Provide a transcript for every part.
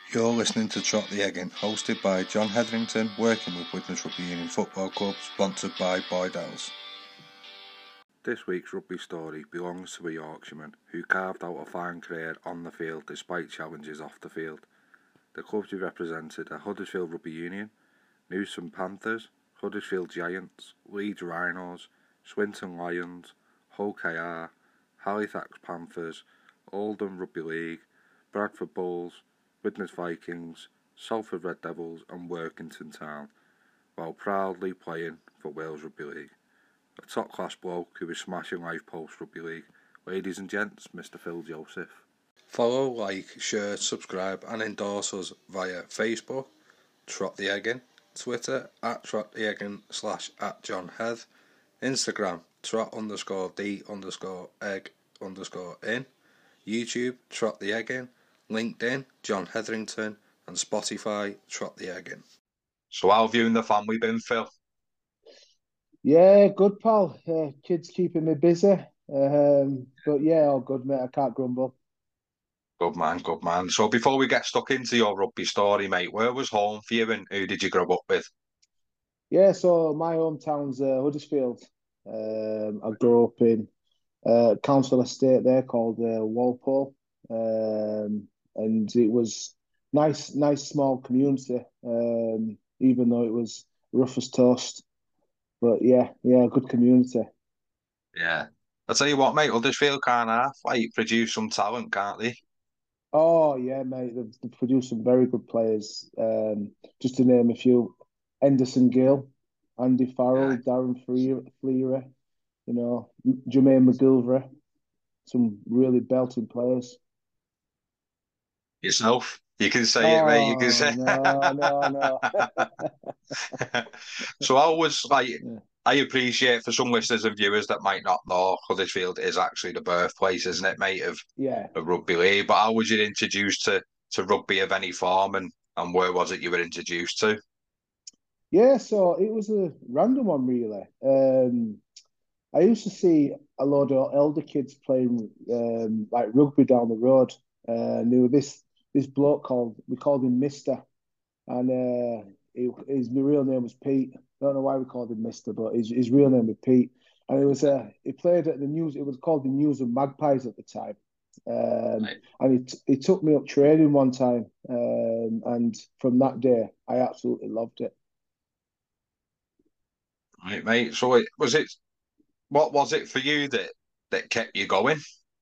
You're listening to Trot the Eggin, hosted by John Hetherington, working with Widnes Rugby Union Football Club, sponsored by Boydell's. This week's rugby story belongs to a Yorkshireman who carved out a fine career on the field despite challenges off the field. The clubs he represented are Huddersfield Rugby Union, Newson Panthers, Huddersfield Giants, Leeds Rhinos, Swinton Lions, Hull KR, Halifax Panthers, Oldham Rugby League, Bradford Bulls, Widnes Vikings, Salford Red Devils and Workington Town, while proudly playing for Wales Rugby League. A top-class bloke who is smashing life post Rugby League. Ladies and gents, Mr. Phil Joseph. Follow, like, share, subscribe and endorse us via Facebook, Trot the Eggin, Twitter, @TrotTheEggin /@JohnHeath, Instagram, Trot_D_egg_in, YouTube, Trot the Eggin, LinkedIn, John Hetherington, and Spotify, Trot the Eggin. So how have you and the family been, Phil? Yeah, good, pal. Kids keeping me busy. But yeah, all good, mate. I can't grumble. Good man, good man. So before we get stuck into your rugby story, mate, where was home for you and who did you grow up with? Yeah, so my hometown's Huddersfield. I grew up in council estate there called Walpole. And it was nice small community, even though it was rough as toast. But yeah, good community. Yeah. I'll tell you what, mate, Huddersfield can't produce some talent, can't they? Oh yeah, mate. They've produced some very good players. Just to name a few: Henderson Gill, Andy Farrell, Darren Fleary, Jermaine McGilvray. Some really belting players. Yourself? You can say it, mate. You can say. No. So I appreciate for some listeners and viewers that might not know, Huddersfield is actually the birthplace, isn't it, mate, of rugby league. But how was you introduced to rugby of any form and where was it you were introduced to? Yeah, so it was a random one, really. I used to see a lot of elder kids playing like rugby down the road. And there was this bloke we called him Mister, and his real name was Pete. I don't know why we called him Mister, but his real name was Pete. And he played at the News. It was called the News and Magpies at the time. And he took me up training one time, and from that day, I absolutely loved it. Right, mate. So what was it for you that kept you going?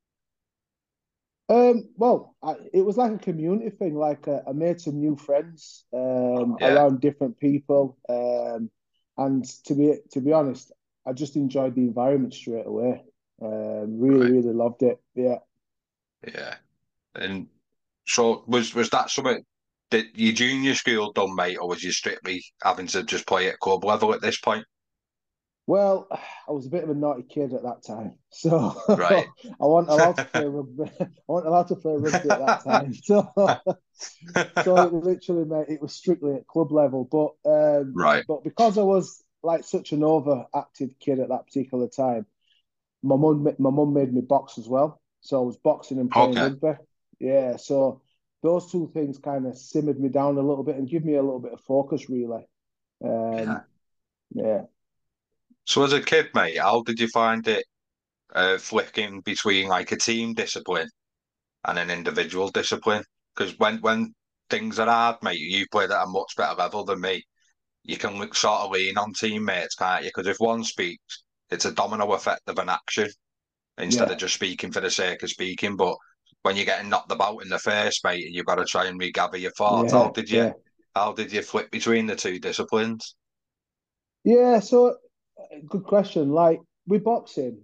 Well, it was like a community thing. Like I made some new friends around different people, and to be honest, I just enjoyed the environment straight away. Really loved it. Yeah. Yeah. And so was that something that your junior school done, mate, or was you strictly having to just play at club level at this point? Well, I was a bit of a naughty kid at that time, so Right. I wasn't allowed to play rugby. I wasn't allowed to play rugby at that time. So it was literally, mate, it was strictly at club level. But because I was like such an overactive kid at that particular time, my mum made me box as well. So I was boxing and playing rugby. Yeah, so those two things kind of simmered me down a little bit and give me a little bit of focus, really. Yeah. So as a kid, mate, how did you find it flicking between like a team discipline and an individual discipline? Because when things are hard, mate, you played at a much better level than me. You can sort of lean on teammates, can't you? Because if one speaks, it's a domino effect of an action instead of just speaking for the sake of speaking. But when you're getting knocked about in the face, mate, and you've got to try and regather your thoughts, how did you flip between the two disciplines? Yeah, so good question. Like with boxing,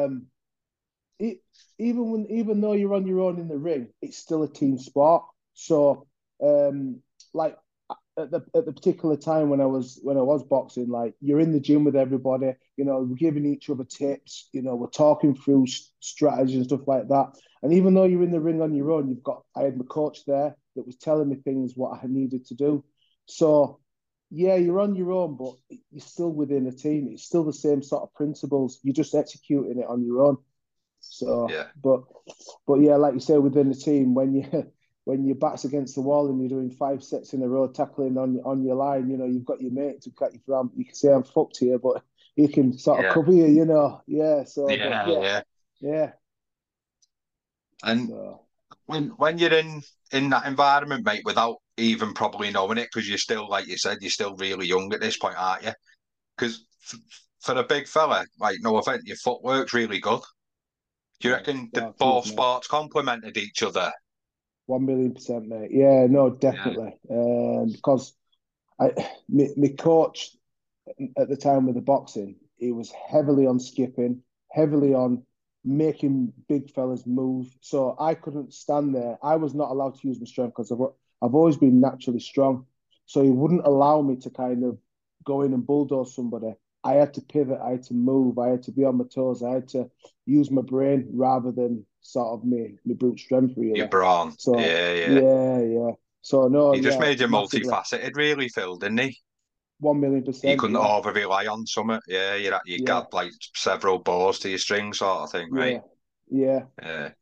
even though you're on your own in the ring, it's still a team sport. So, like at the particular time when I was boxing, like you're in the gym with everybody, we're giving each other tips, we're talking through strategy and stuff like that. And even though you're in the ring on your own, I had my coach there that was telling me things what I needed to do. So yeah, you're on your own, but you're still within a team. It's still the same sort of principles. You're just executing it on your own. So, but yeah, like you say, within the team, when when your back's against the wall and you're doing 5 sets in a row, tackling on your line, you've got your mate to cut you from. You can say I'm fucked here, but he can sort of Yeah, cover you. Yeah. So, but yeah, yeah, yeah. yeah. And So when you're in that environment, mate, without even probably knowing it, because you're still, like you said, you're still really young at this point, aren't you? Because for a big fella, like no offense, your footwork's really good. Do you yeah, reckon the no, cheers, both mate. sports complemented each other? 1 million%, mate. Yeah, no, Yeah, definitely. Because my coach at the time with the boxing, he was heavily on skipping, heavily on making big fellas move. So I couldn't stand there. I was not allowed to use my strength because I've always been naturally strong. So he wouldn't allow me to kind of go in and bulldoze somebody. I had to pivot. I had to move. I had to be on my toes. I had to use my brain rather than sort of me brute strength, you're really. brawn. So Yeah, yeah. yeah, yeah. So no, He just yeah, made you massively, multifaceted, really, Phil, didn't he? one million You percent. couldn't Yeah, over rely on something. Yeah, you yeah, got like several balls to your string, sort of thing, right? yeah, yeah. Yeah.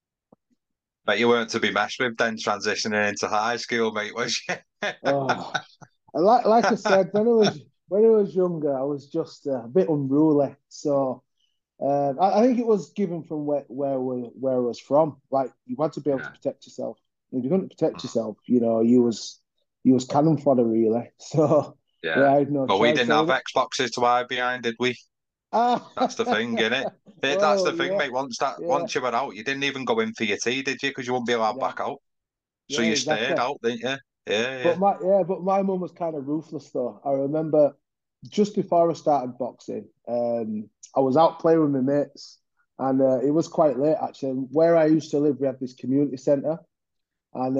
But you weren't to be messed with then transitioning into high school, mate, was you? Oh, and like I said, when I was younger, I was just a bit unruly. So I think it was given from where I was from. Like you had to be able to Yeah. protect yourself. If you couldn't protect yourself, you was cannon fodder really. So yeah, Yeah. I had no Well, we choice. didn't So have Xboxes to hide behind, did we? ah, That's the thing, innit? That's well, the thing, yeah, mate. yeah, Once you were out, you didn't even go in for your tea, did you? Because you wouldn't be allowed yeah, back out. So yeah, you exactly. stayed out, didn't you? Yeah, yeah. But my mum was kind of ruthless though. I remember just before I started boxing, I was out playing with my mates, and it was quite late actually. Where I used to live, we had this community centre, and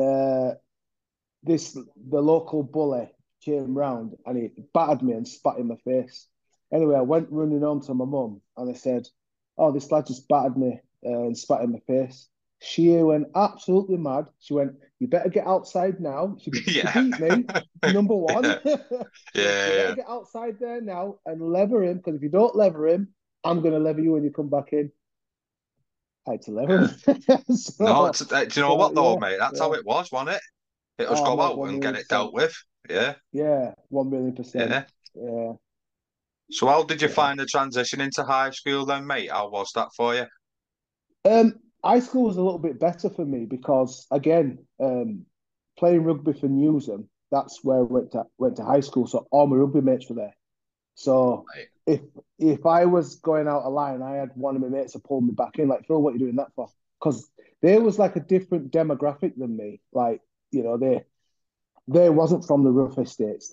the local bully came round and he battered me and spat in my face. Anyway, I went running home to my mum and I said, "Oh, this lad just battered me and spat in my face." She went absolutely mad. She went, "You better get outside now." She Yeah. beat me, number one. Yeah. She went, "You better Yeah. get outside there now and lever him because if you don't lever him, I'm going to lever you when you come back in." I had to lever Yeah. him. No, so, do you know so what though, yeah, mate? That's how yeah. it was, wasn't it? It was Oh, go mate, out one and million get it percent. dealt with. Yeah. Yeah, 1 million%. Yeah. Yeah, So how did you yeah. find the transition into high school then, mate? How was that for you? High school was a little bit better for me because again, playing rugby for Newsham, that's where I went to high school. So all my rugby mates were there. So Right. if if I was going out a line, I had one of my mates to pull me back in, like, "Phil, what are you doing that for?" Because they was like a different demographic than me. Like, they wasn't from the rough estates.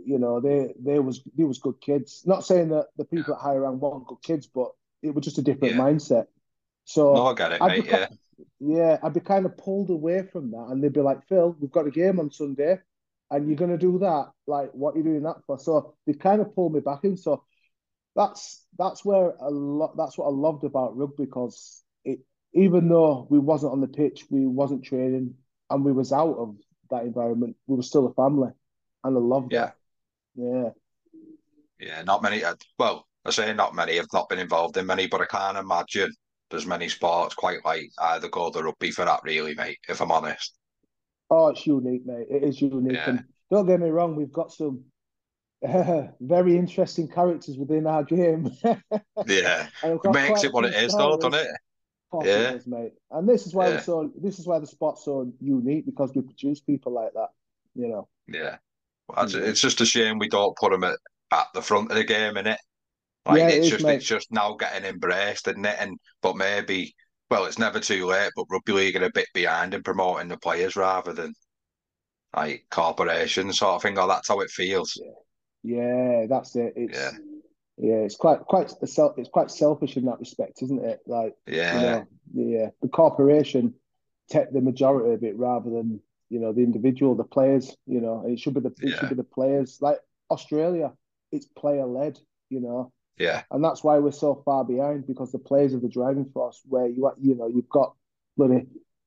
They was good kids. Not saying that the Yeah. people at higher rank weren't good kids, but it was just a different Yeah. mindset. No, So I get it, I'd be mate. Yeah. yeah, I'd be kind of pulled away from that, and they'd be like, "Phil, we've got a game on Sunday, and you're gonna do that. Like, what are you doing that for?" So they kind of pulled me back in. So that's where a lot. That's what I loved about rugby because even though we wasn't on the pitch, we wasn't training, and we was out of that environment, we were still a family, and I loved Yeah. that. Yeah, Yeah. Not many. Well, I say not many. I've not been involved in many, but I can't imagine there's many sports quite like either go the rugby for that, really, mate. If I'm honest. oh, it's unique, mate. It is unique, Yeah. and don't get me wrong, we've got some very interesting characters within our game, and Yeah. I've It got makes quite it a what few it is, though, doesn't stories. it? Of course it Yeah. does, mate. And this is why we're Yeah. so. This is why the spot's so unique because we produce people like that. You know. Yeah. Yeah. It's just a shame we don't put them at the front of the game, innit? Like Yeah, it is, it's mate. just now getting embraced, isn't it? And but maybe well, it's never too late, but rugby league are a bit behind in promoting the players rather than like corporations sort of thing, or that's how it feels. Yeah. Yeah, that's it. Yeah. It's quite selfish in that respect, isn't it? Like, Yeah. the corporation take the majority of it rather than, the individual, the players, and it should be Yeah. the players. Like Australia, it's player led, you know, Yeah. and that's why we're so far behind because the players are the driving force. Where you've got bloody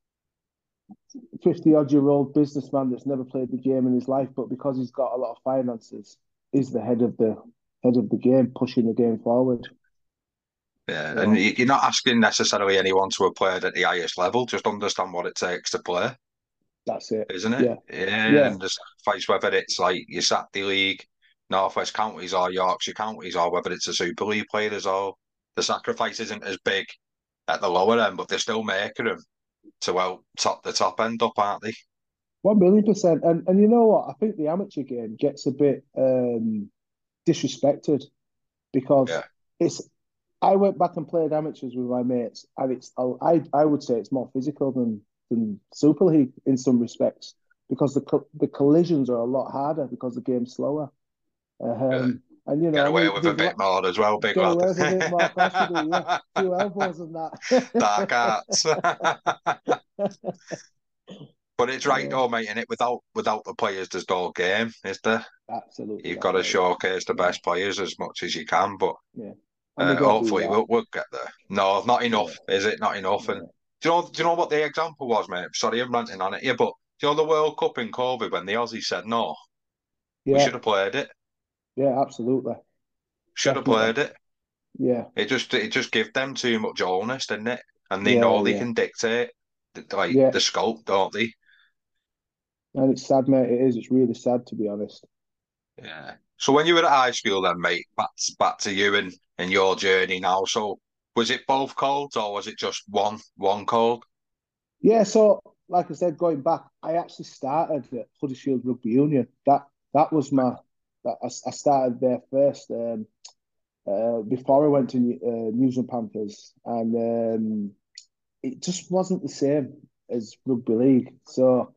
50-odd-year-old businessman that's never played the game in his life, but because he's got a lot of finances, is the head of the game, pushing the game forward. Yeah. And So you're not asking necessarily anyone to have played at the highest level, just understand what it takes to play. That's it. isn't it? Yeah, Yeah, yeah, and the sacrifice, whether it's like your Saturday League, North West Counties or Yorkshire Counties, or whether it's a Super League players, or the sacrifice isn't as big at the lower end, but they're still making them to top the top end up, aren't they? 1,000,000%. And you know what? I think the amateur game gets a bit disrespected because Yeah. it's. I went back and played amateurs with my mates, and I would say it's more physical than Super League in some respects because the collisions are a lot harder because the game's slower. Yeah. And you Get know, away with a there's bit more as well, big get lad. away with a bit more. Of course you do, yeah. Few elbows and Dark that. arts. But it's right Yeah, though, mate, and it without the players there's no game, is there? absolutely You've that. got to Yeah, yeah, showcase the yeah, best players as much as you can, but yeah. And we don't do hopefully that. we'll get there. No, not enough, Yeah, is it? Not enough. And yeah, do you know what the example was, mate? Sorry, I'm ranting on it here, but do you know the World Cup in COVID when the Aussies said no, we yeah, should have played it. yeah. Absolutely, Should have definitely. played it. Yeah, It just gives them too much onus, didn't it? And they yeah, know they yeah, can dictate like yeah. the scope, don't they? And it's sad, mate. It is. It's really sad, to be honest. Yeah. So when you were at high school, then, mate, back to you and your journey now. So was it both colds or was it just one cold? Yeah. So, like I said, going back, I actually started at Huddersfield Rugby Union. That was my. I started there first. Before I went to Newsam Panthers, and it just wasn't the same as rugby league. So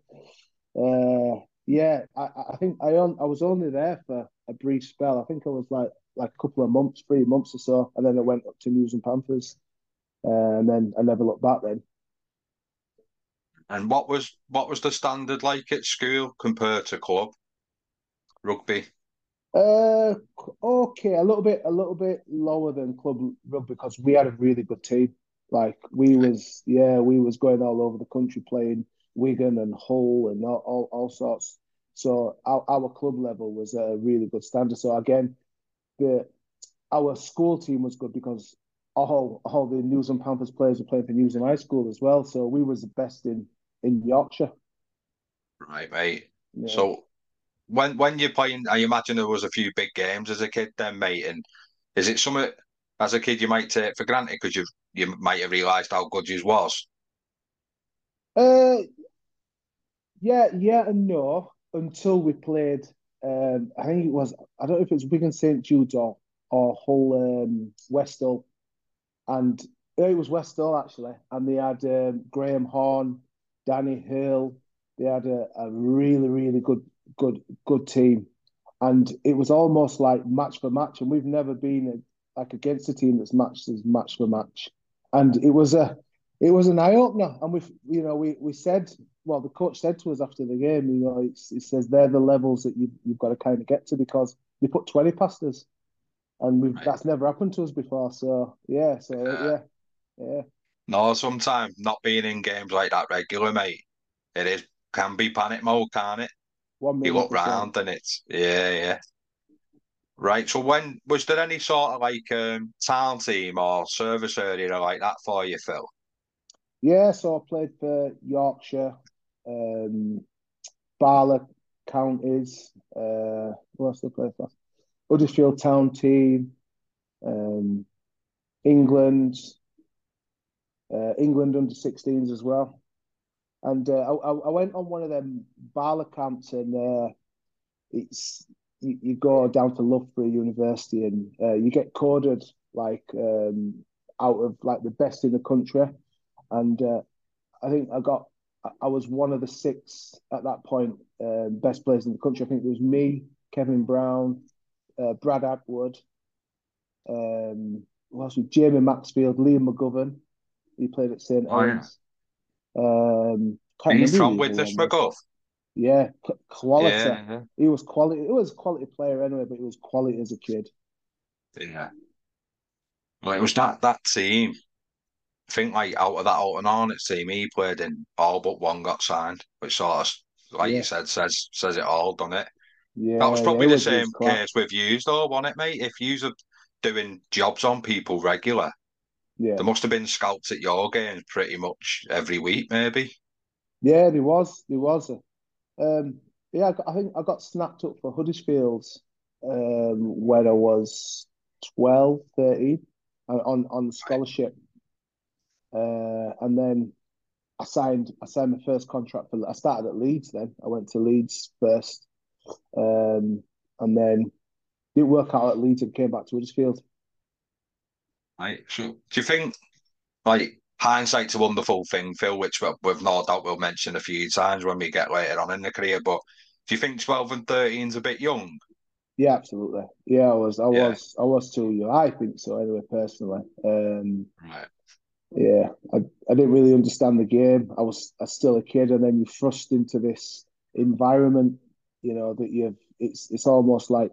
yeah, I think I was only there for a brief spell. I think I was like a couple of months, 3 months or so, and then I went up to Newsam Panthers, and then I never looked back. Then And what was the standard like at school compared to club rugby? uh, okay, a little bit lower than club rugby because we had a really good team. Like we was going all over the country playing Wigan and Hull and all sorts. So our club level was at a really good standard. So again, the our school team was good because all the Newsam Panthers players were playing for Newsam High School as well. So we was the best in Yorkshire. Right, mate. Yeah. So when you're playing, I imagine there was a few big games as a kid then, mate. And is it something as a kid you might take for granted because you might have realised how good you was? Uh, yeah, yeah, and no until we played. I think it was. I don't know if it's Wigan St Jude's or Hull Westall, and yeah, it was Westall actually, and they had Graham Horn, Danny Hill. They had a really really good team, and it was almost like match for match. And we've never been like against a team that's matched as match for match. And it was an eye opener. And we said, well, the coach said to us after the game, he says they're the levels that you've got to kind of get to because they put 20 past us, and we've Right. that's never happened to us before. So yeah, yeah, No, sometimes not being in games like that regular, mate, it is can be panic mode, can't it? one You million look percent. round and it's yeah. Right. So when was there any sort of like town team or service area like that for you, Phil? Yeah, so I played for Yorkshire, um, Barla counties. Who else did I play for? Huddersfield Town team, um, England, England under 16s as well. And I went on one of them Barla camps, and it's you go down to Loughborough University, and you get coded like out of like the best in the country. And I think I was one of the six at that point, best players in the country. I think it was me, Kevin Brown, Brad Atwood, who else was Jamie Maxfield, Liam McGovern. He played at St Oh yeah. Helens. Can't He's remember who from the other Witness one was. McGuff. Yeah, quality. Yeah, He was quality. It was a quality player anyway, but he was quality as a kid. yeah. Well, it was that team. I think like out of that Alton Hornets team, he played in all but one got signed, which sort of, like you Yeah, said, says it all, doesn't it? That was yeah, yeah. probably the It was same case class. with yous, though, wasn't it, mate? If yous are doing jobs on people regular, Yeah, there must have been scouts at your games pretty much every week, maybe. Yeah, there was. Yeah, I think I got snapped up for Huddersfield when I was 12, 13, on scholarship. And then I signed my first contract for. I started at Leeds. Then I went to Leeds first, and then didn't work out at Leeds and came back to Huddersfield. Right. So do you think like hindsight's a wonderful thing, Phil, which we've no doubt we'll mention a few times when we get later on in the career, but do you think 12 and 13 is a bit young? Yeah, absolutely. Yeah, Yeah. I was too young. I think so anyway, personally. Right. Yeah, I didn't really understand the game. I was still a kid, and then you're thrust into this environment, that it's almost like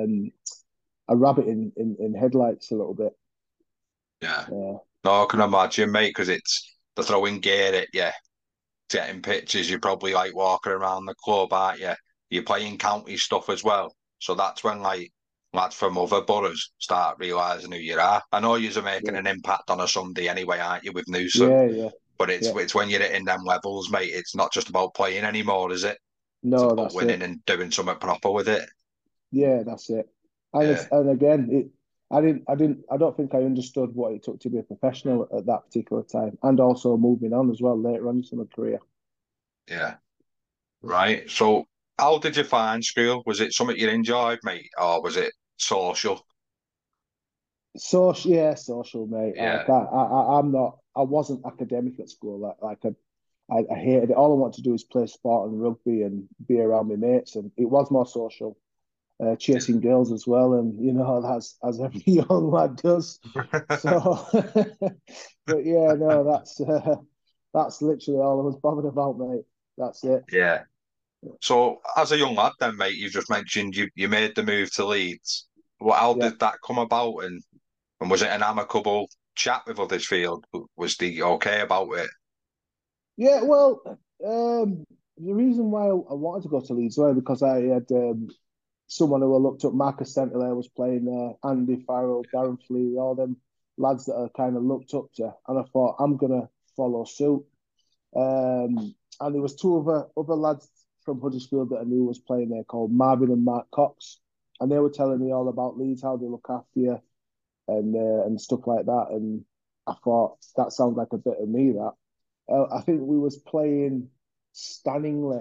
a rabbit in headlights a little bit. Yeah. Yeah, No, I can imagine, mate, because it's the throwing gear at you, getting pictures. You're probably like walking around the club, aren't you? You're playing county stuff as well. So that's when like lads from other boroughs start realising who you are. I know you're making yeah, an impact on a Sunday anyway, aren't you, with Newsom? yeah, yeah, But yeah. it's when you're hitting them levels, mate. It's not just about playing anymore, is it? It's No, about that's winning it. and doing something proper with it. Yeah, that's it. Yeah, And again, I don't think I understood what it took to be a professional at that particular time, and also moving on as well later on in my career. yeah. Right. So how did you find school? Was it something you enjoyed, mate, or was it social? Social, yeah, social, mate. Yeah. I'm not. I wasn't academic at school. I hated it. All I wanted to do is play sport and rugby and be around my mates, and it was more social. Chasing girls as well, and as every young lad does. So, but yeah, no, that's literally all I was bothered about, mate. That's it. Yeah. So as a young lad then, mate, you just mentioned you made the move to Leeds. Well, how Yeah, did that come about and was it an amicable chat with Huddersfield? Was the okay about it? yeah. Well, the reason why I wanted to go to Leeds was because I had someone who I looked up, Marcus Centelay was playing there, Andy Farrell, Darren Fleary, all them lads that I kind of looked up to, and I thought I'm gonna follow suit. And there was two other lads from Huddersfield that I knew was playing there called Marvin and Mark Cox, and they were telling me all about Leeds, how they look after you, and stuff like that. And I thought that sounds like a bit of me. That I think we was playing Stanningley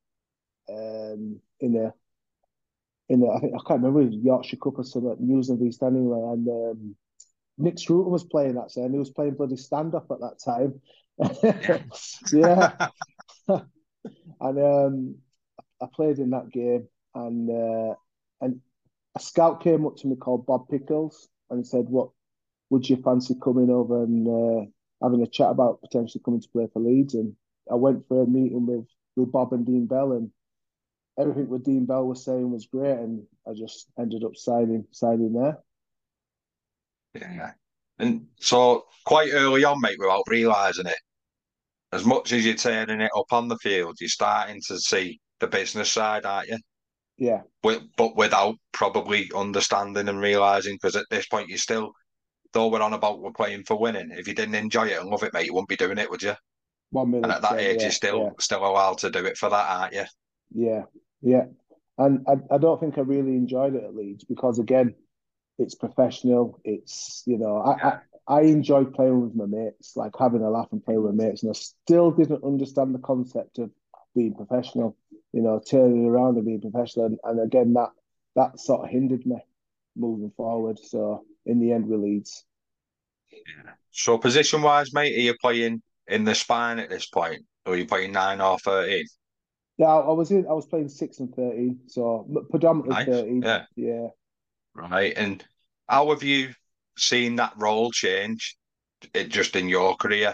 I think I can't remember, it was Yorkshire Cup or something, Newsland v Stanningley, and Nick Scruton was playing that day, and he was playing bloody stand up at that time. Yeah. Yeah, and I played in that game, and a scout came up to me called Bob Pickles and said, "What would you fancy coming over and having a chat about potentially coming to play for Leeds?" And I went for a meeting with Bob and Dean Bell, and everything what Dean Bell was saying was great, and I just ended up signing there. Yeah. And so quite early on, mate, without realising it, as much as you're turning it up on the field, you're starting to see the business side, aren't you? Yeah, But without probably understanding and realising, because at this point, you still, though we're on about we're playing for winning, if you didn't enjoy it and love it, mate, you wouldn't be doing it, would you? one And million at that percent. age, you're Yeah, yeah, still allowed to do it for that, aren't you? yeah, yeah. And I don't think I really enjoyed it at Leeds because again, it's professional. It's Yeah. I enjoy playing with my mates, like having a laugh and playing with mates, and I still didn't understand the concept of being professional. Turning around and being professional, and again that sort of hindered me moving forward. So in the end, we Leeds. Yeah. So position wise, mate, are you playing in the spine at this point? Or are you playing 9 or 13? Yeah, I was playing 6 and 13, so predominantly Nice. 13. Yeah. Yeah. Right. And how have you seen that role change it just in your career?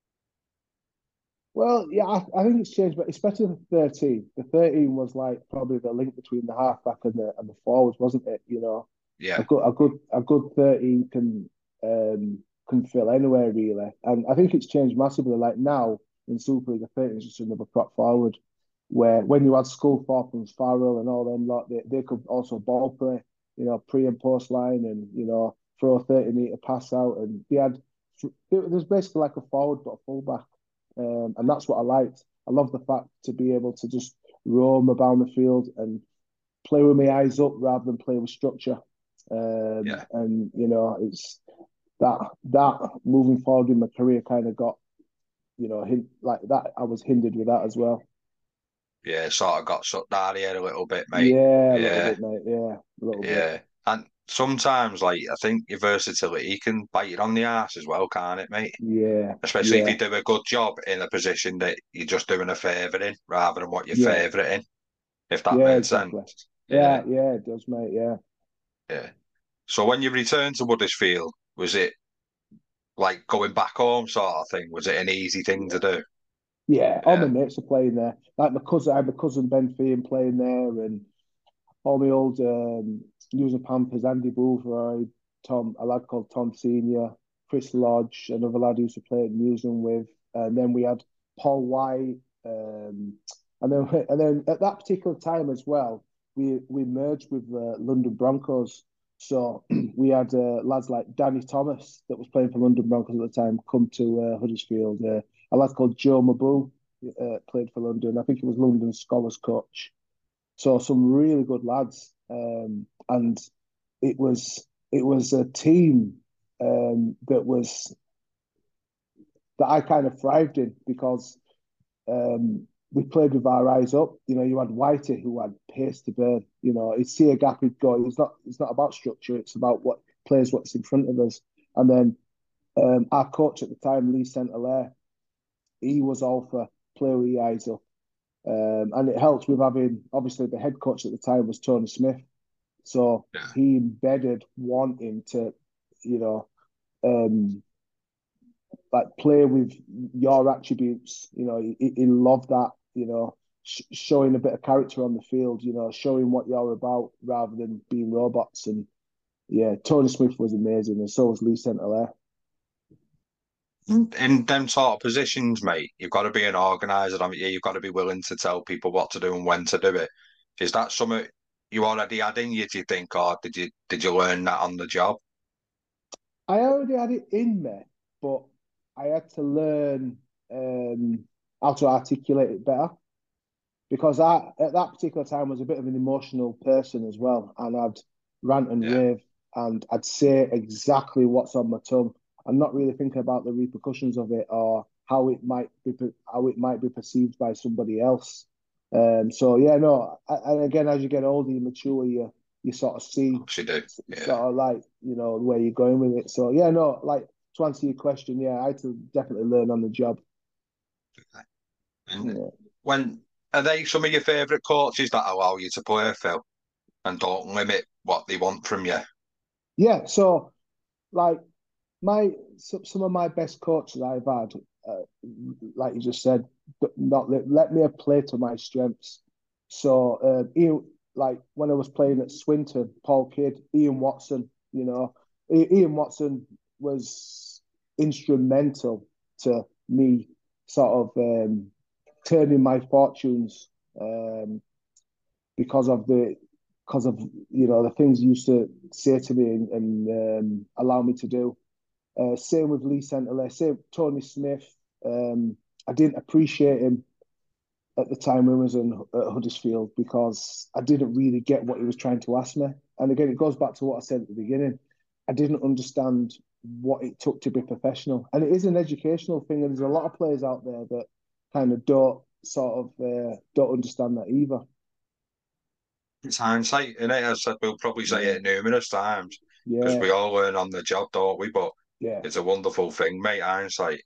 Well, yeah, I think it's changed, but especially the 13. The 13 was like probably the link between the halfback and the forwards, wasn't it? A Yeah. good 13 can fill anywhere really. And I think it's changed massively. Like now in Super League, the 13 is just another prop forward. Where when you had Sculthorpe and Farrell and all them lot, they could also ball play, pre and post line and, throw a 30-meter pass out. And there's basically like a forward but a fullback. And that's what I liked. I love the fact to be able to just roam around the field and play with my eyes up rather than play with structure. And it's that moving forward in my career kind of got, like that. I was hindered with that as well. Yeah, sort of got sucked out of here a little bit, mate. Yeah, a little Yeah, bit, mate. Yeah, a little bit. yeah. And sometimes, like, I think your versatility can bite you on the ass as well, can't it, mate? Yeah, Especially if yeah, you do a good job in a position that you're just doing a favour in rather than what you're yeah, favouring, if that yeah, makes sense. exactly. Yeah, Yeah, yeah, it does, mate. Yeah. yeah. So when you returned to Huddersfield, was it like going back home sort of thing? Was it an easy thing to Yeah. do? Yeah, all my Yeah, mates are playing there. Like my cousin, I have my cousin Ben Feehan playing there, and all my old News Panthers, Andy Boothroyd, a lad called Tom Senior, Chris Lodge, another lad who used to play at Newsam with, and then we had Paul White, and then at that particular time as well, we merged with London Broncos. So we had lads like Danny Thomas that was playing for London Broncos at the time come to Huddersfield. A lad called Joe Mabu played for London. I think he was London Scholars coach. So some really good lads, and it was a team that I kind of thrived in because we played with our eyes up. You had Whitey who had pace to burn. He'd see a gap, he'd go. It's not about structure. It's about what plays what's in front of us. And then our coach at the time, Lee St. Hilaire, he was all for play with your eyes up. And it helps with having, obviously, the head coach at the time was Tony Smith. So yeah. he embedded wanting to, you know, um, like play with your attributes. He loved that, showing a bit of character on the field, showing what you're about rather than being robots. And yeah, Tony Smith was amazing, and so was Lee St. Hilaire. In them sort of positions, mate, you've got to be an organizer. I mean, yeah, you've got to be willing to tell people what to do and when to do it. Is that something you already had in you, do you think, or did you learn that on the job? I already had it in me, but I had to learn how to articulate it better because I, at that particular time, was a bit of an emotional person as well, and I'd rant and Yeah. rave, and I'd say exactly what's on my tongue, and not really thinking about the repercussions of it or how it might be perceived by somebody else. So yeah, no, and again, as you get older, you mature, you sort of see Obviously do. Yeah. sort of like where you're going with it. So yeah, no, like to answer your question, yeah, I had to definitely learn on the job. And Yeah. when are they some of your favourite coaches that allow you to play, Phil, and don't limit what they want from you? Yeah, so like some of my best coaches I've had, uh, like you just said, but not let me play to my strengths. So Ian, like when I was playing at Swinton, Paul Kidd, Ian Watson, Ian Watson was instrumental to me sort of turning my fortunes um, because of the things he used to say to me and allow me to do. Same with Lee St. Hilaire, same with Tony Smith. I didn't appreciate him at the time when he was at Huddersfield because I didn't really get what he was trying to ask me. And again, it goes back to what I said at the beginning. I didn't understand what it took to be professional. And it is an educational thing. And there's a lot of players out there that kind of don't understand that either. It's hindsight, innit? As I said, we'll probably say Yeah, it numerous times because yeah, we all learn on the job, don't we? But yeah, it's a wonderful thing, mate, hindsight.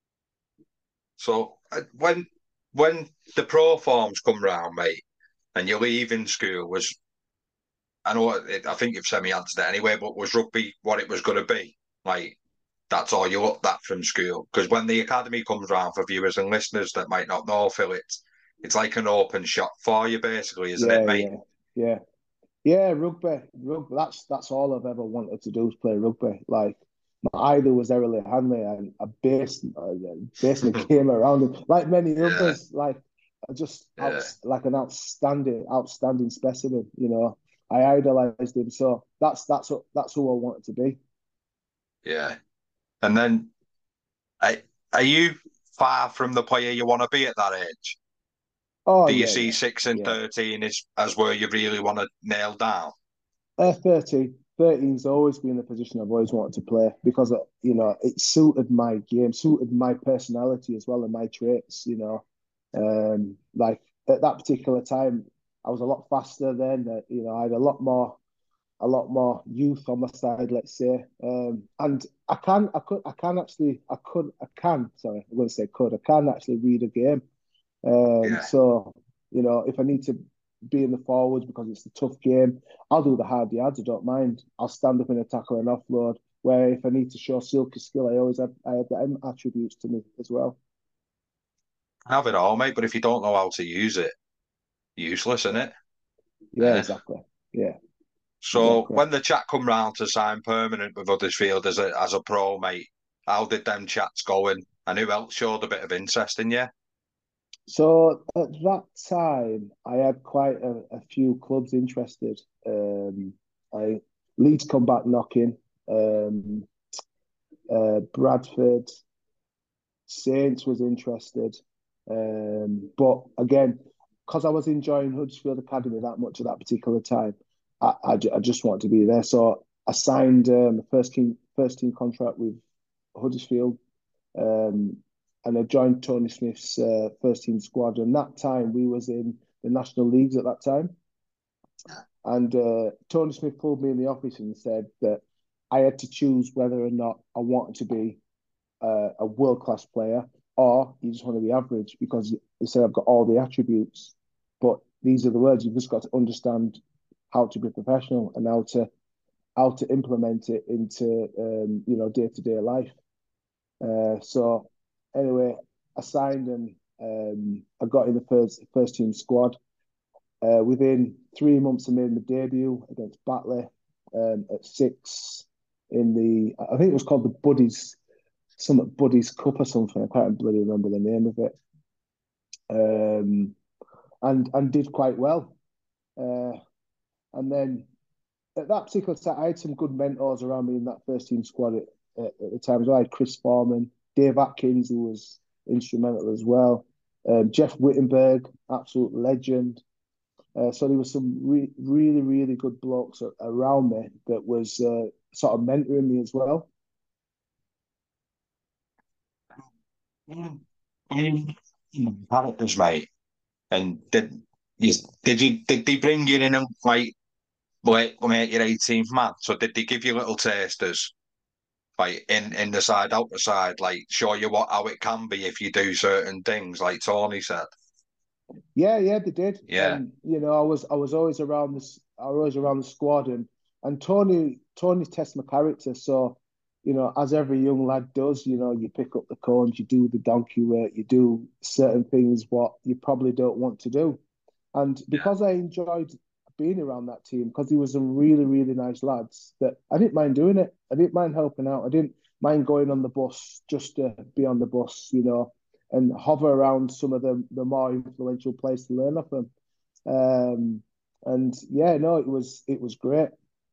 So when the pro forms come round, mate, and you're leaving school, I know I think you've semi answered it anyway, but was rugby what it was going to be? Like that's all you looked at from school? Because when the academy comes round for viewers and listeners that might not know, Phil, it's like an open shop for you, basically, isn't it, yeah, mate? yeah, yeah. Yeah, rugby. That's all I've ever wanted to do is play rugby. Like my idol was Errol Hanley, and I based my game around him. Like many Yeah, others, like just yeah, like an outstanding specimen. I idolized him, so that's who I wanted to be. yeah. And then, are are you? far from the player you want to be at that age? Oh Do you yeah, see yeah, 6 and yeah. 13 as where you really want to nail down? 30. 13's always been the position I've always wanted to play because it suited my game, suited my personality as well and my traits. Like at that particular time, I was a lot faster then. I had a lot more youth on my side, let's say. And sorry, I'm going to say could. I can actually read a game. Yeah. So, if I need to be in the forwards because it's a tough game, I'll do the hard yards. I don't mind. I'll stand up in a tackle and offload. Where if I need to show silky skill, I have the attributes to me as well. Have it all, mate, but if you don't know how to use it, useless, isn't Yeah, it? yeah, Yeah. exactly. Yeah, So exactly. when the chat come round to sign permanent with Huddersfield as a pro, mate, how did them chats go in? And who else showed a bit of interest in you? So at that time, I had quite a few clubs interested. I Leeds come back knocking. Um, Bradford, Saints was interested. But again, because I was enjoying Huddersfield Academy that much at that particular time, I just wanted to be there. So I signed a first team contract with Huddersfield, um, and I joined Tony Smith's first team squad. And that time we was in the national leagues at that time. And Tony Smith pulled me in the office and said that I had to choose whether or not I wanted to be a world class player or you just want to be average because he said I've got all the attributes. But these are the words you've just got to understand how to be professional and how to implement it into day to day life. So anyway, I signed and I got in the first team squad. Within 3 months, I made my debut against Batley at six in I think it was called the Buddies Cup or something. I can't bloody remember the name of it. And did quite well. Uh, and then at that particular time, I had some good mentors around me in that first team squad at the time. So I had Chris Foreman, Dave Atkins, who was instrumental as well. Jeff Wittenberg, absolute legend. So there was some really, really good blokes around me that was sort of mentoring me as well. Characters, mate. And did they bring you in and like make your 18th man? So did they give you little tasters like in the side, out the side, like show you how it can be if you do certain things, like Tony said? Yeah, yeah, they did. Yeah, And I was always around this. I was always around the squad, and Tony tests my character. So, as every young lad does, you pick up the cones, you do the donkey work, you do certain things what you probably don't want to do. And yeah, because I enjoyed being around that team, because he was some really, really nice lads, that I didn't mind doing it. I didn't mind helping out. I didn't mind going on the bus just to be on the bus, and hover around some of the more influential players to learn off them. Um, and yeah, no, it was great.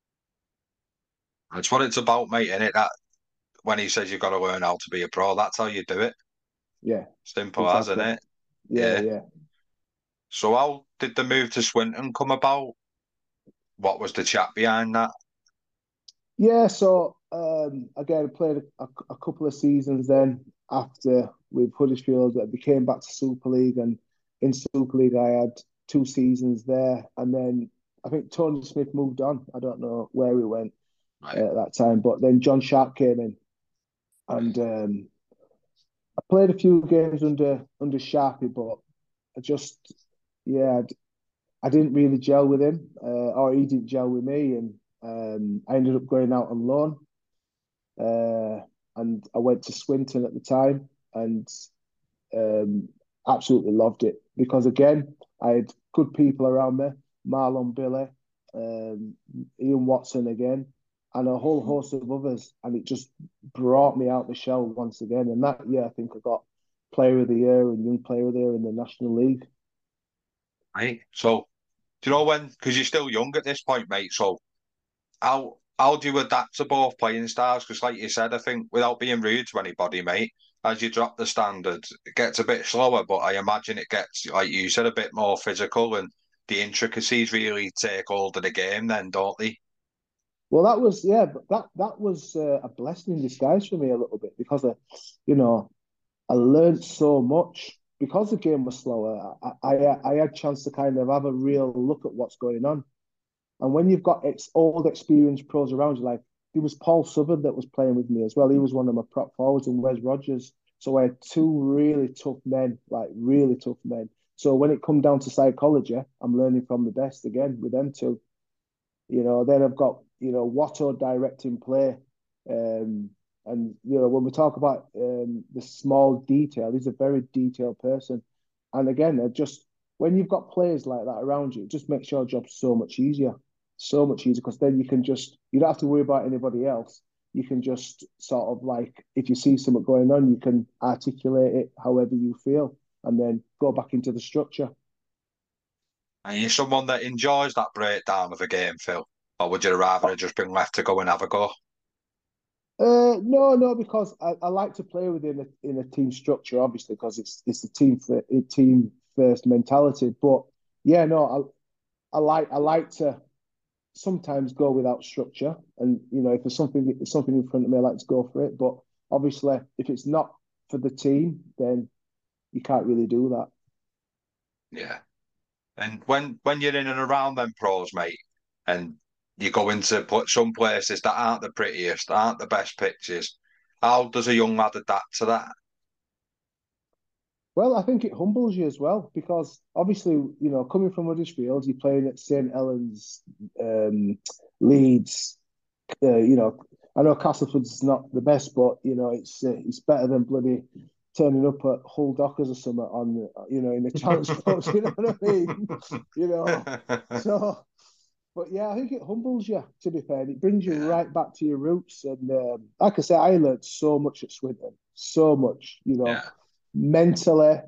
that's what it's about, mate. Isn't it? That when he says you've got to learn how to be a pro, that's how you do it. Yeah, Simple as, isn't exactly. it? Yeah, Yeah. yeah. So how did the move to Swinton come about? What was the chat behind that? Yeah, so again, I played a couple of seasons then after with Huddersfield. I became back to Super League, and in Super League, I had 2 seasons there. And then I think Tony Smith moved on. I don't know where he went Right. at that time, but then John Sharp came in, and I played a few games under Sharpie, but I just, yeah, I didn't really gel with him, or he didn't gel with me, and I ended up going out on loan. Uh, and I went to Swinton at the time and um, absolutely loved it because again, I had good people around me, Marlon Billy, um, Ian Watson again, and a whole host of others, and it just brought me out the shell once again. And that year, I think I got Player of the Year and Young Player of the Year in the National League. Right. So do you know when? Because you're still young at this point, mate. So how do you adapt to both playing styles? Because, like you said, I think without being rude to anybody, mate, as you drop the standard, it gets a bit slower, but I imagine it gets, like you said, a bit more physical and the intricacies really take hold of the game then, don't they? Well, that was but that was a blessing in disguise for me a little bit because you know, I learned so much because the game was slower. I had a chance to kind of have a real look at what's going on. And when you've got old experienced pros around you, like there was Paul Southern that was playing with me as well. He was one of my prop forwards, and Wes Rogers. So I had two really tough men, like really tough men. So when it come down to psychology, I'm learning from the best again with them two. Then I've got, Watto directing play. And, when we talk about the small detail, he's a very detailed person. And again, when you've got players like that around you, it just makes your job so much easier. So much easier because then you don't have to worry about anybody else. You can just sort of like, if you see something going on, you can articulate it however you feel and then go back into the structure. And you're someone that enjoys that breakdown of a game, Phil? Or would you rather have just been left to go and have a go? No, because I like to play within a team structure, obviously, because it's a team first mentality. But yeah, no, I like to sometimes go without structure, and if there's something in front of me, I like to go for it. But obviously, if it's not for the team, then you can't really do that. Yeah. And when you're in and around them pros, mate, and you go into put some places that aren't the prettiest, aren't the best pitches, how does a young lad adapt to that? Well, I think it humbles you as well because obviously, coming from Huddersfield, you're playing at St Helens, Leeds. I know Castleford's not the best, but it's better than bloody turning up at Hull Dockers or something on in the Challenge Cup. You know what I mean? You know, so. But yeah, I think it humbles you. To be fair, it brings you Yeah, right back to your roots. And like I said, I learned so much at Swinton, so much. yeah. Mentally,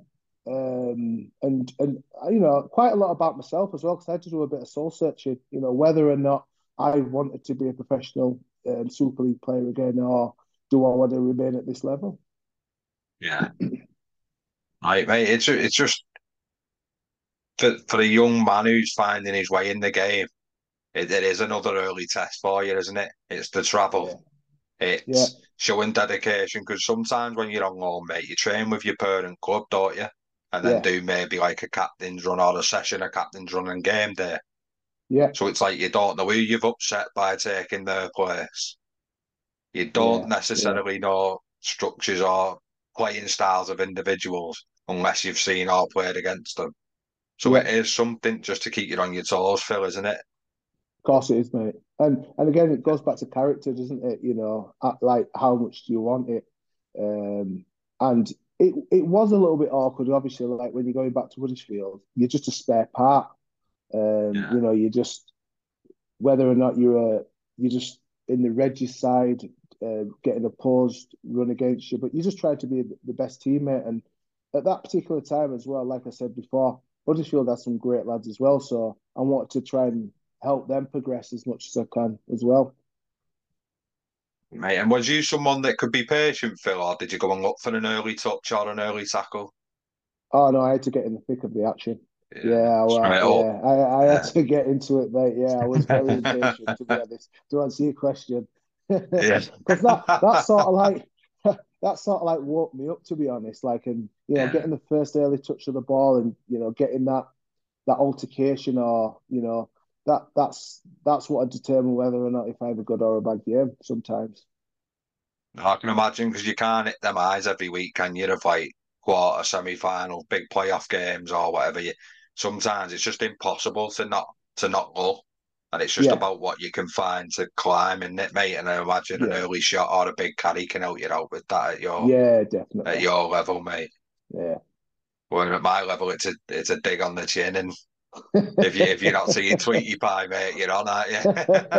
and quite a lot about myself as well because I had to do a bit of soul searching. Whether or not I wanted to be a professional Super League player again, or do I want to remain at this level? Yeah. Right, mate. It's just for a young man who's finding his way in the game. It is another early test for you, isn't it? It's the travel. Yeah, yeah, It's showing dedication because sometimes when you're on loan, mate, you train with your parent club, don't you? And then yeah, do maybe like a captain's run or a session of captain's run and game day. yeah, So it's like you don't know who you've upset by taking their place. You don't yeah, yeah, necessarily know structures or playing styles of individuals unless you've seen or played against them. So yeah. it is something just to keep you on your toes, Phil, isn't it? Of course it is, mate. And again, it goes back to character, doesn't it? Like how much do you want it? And it was a little bit awkward, obviously. Like when you're going back to Huddersfield, you're just a spare part. Yeah. You just whether or not you're just in the Regis side, getting opposed, run against you, but you just try to be the best teammate. And at that particular time as well, like I said before, Huddersfield has some great lads as well. So I want to try and help them progress as much as I can as well. Mate, and was you someone that could be patient, Phil, or did you go and look for an early touch or an early tackle? Oh no, I had to get in the thick of the action. Yeah, Yeah, well, straight up. yeah, I had Yeah, to get into it, mate. Yeah, I was very impatient to be honest. To answer your question, yeah, because that sort of like that sort of like woke me up to be honest. Like, and yeah. getting the first early touch of the ball and getting that altercation or that's what I determine whether or not if I have a good or a bad game. Sometimes. I can imagine because you can't hit them eyes every week, can you? Of like quarter, semi-final, big playoff games or whatever. Sometimes it's just impossible to not go, and it's just Yeah, about what you can find to climb in it, mate. And I imagine an yeah, early shot or a big caddy can help you out with that yeah, at definitely. your level, mate. Yeah. Well, at my level, it's a dig on the chin, and if you're not seeing Tweety Pie, mate, you're on, aren't you?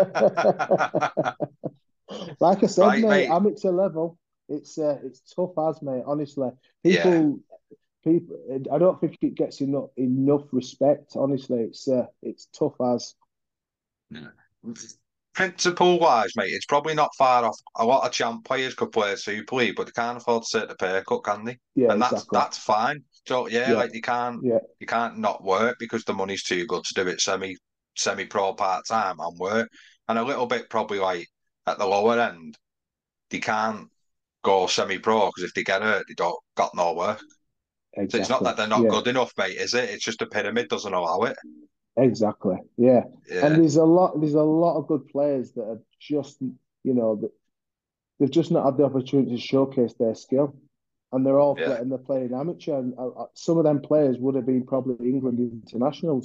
Like I said, Right, mate, mate. amateur level, it's tough as mate. Honestly, Yeah. people, people, I don't think it gets enough respect. Honestly, it's tough as. Yeah. Principle-wise, mate, it's probably not far off. A lot of champ players could play Super League, but they can't afford to take the pay cut, can they? Yeah, And that's exactly. that's fine. So yeah, Yeah, like yeah, you can't not work because the money's too good to do it semi-pro part-time and work. And a little bit probably like at the lower end, they can't go semi-pro because if they get hurt, they don't got no work. So it's not exactly. that they're not Yeah, good enough, mate, is it? It's just the pyramid doesn't allow it. exactly. Yeah, and Yeah, there's a lot of good players that are just, that they've just not had the opportunity to showcase their skill, and yeah, they're playing amateur, and some of them players would have been probably England internationals.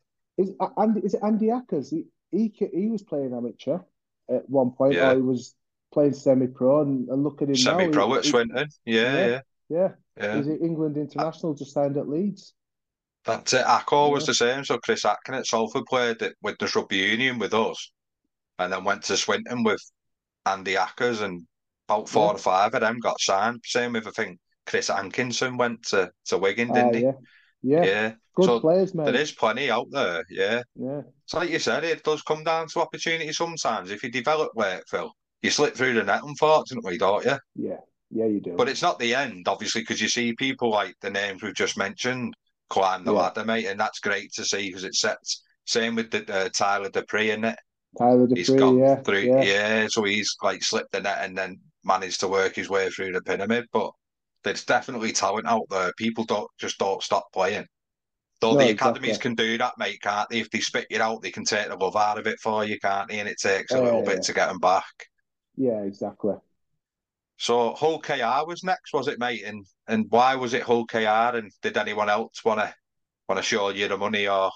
Is it Andy Ackers? He was playing amateur at one point, or yeah. he was playing semi-pro, and look at him now. Semi-pro at Swinton. Yeah, Yeah, yeah, yeah. yeah. He's an England international, just signed at Leeds. That's it. Akko was Yeah, the same. So Chris Atkin at Salford played it with the Rugby Union with us, and then went to Swinton with Andy Ackers, and about yeah. 4 or 5 of them got signed. Same with I think Chris Ankinson went to Wigan, Ah, didn't he? yeah, yeah. Yeah. Good So players, there mate. is plenty out there. Yeah. Yeah, So like you said, it does come down to opportunity sometimes. If you develop late, Phil, you slip through the net, unfortunately, don't you? yeah, yeah. You do. But it's not the end, obviously, because you see people like the names we've just mentioned climb the Yeah, ladder, mate, and that's great to see because it sets. Same with the Tyler Dupree, in it. Tyler He's Dupree. gone Yeah, through, yeah. yeah, so he's like slipped the net and then managed to work his way through the pyramid. But there's definitely talent out there. People don't stop playing. Though No, the exactly. academies can do that, mate, can't they? If they spit you out, they can take the love out of it for you, can't they? And it takes a little bit Uh, to get them back. yeah, exactly. So Hull KR was next, was it, mate? And why was it Hull KR? And did anyone else wanna show you the money or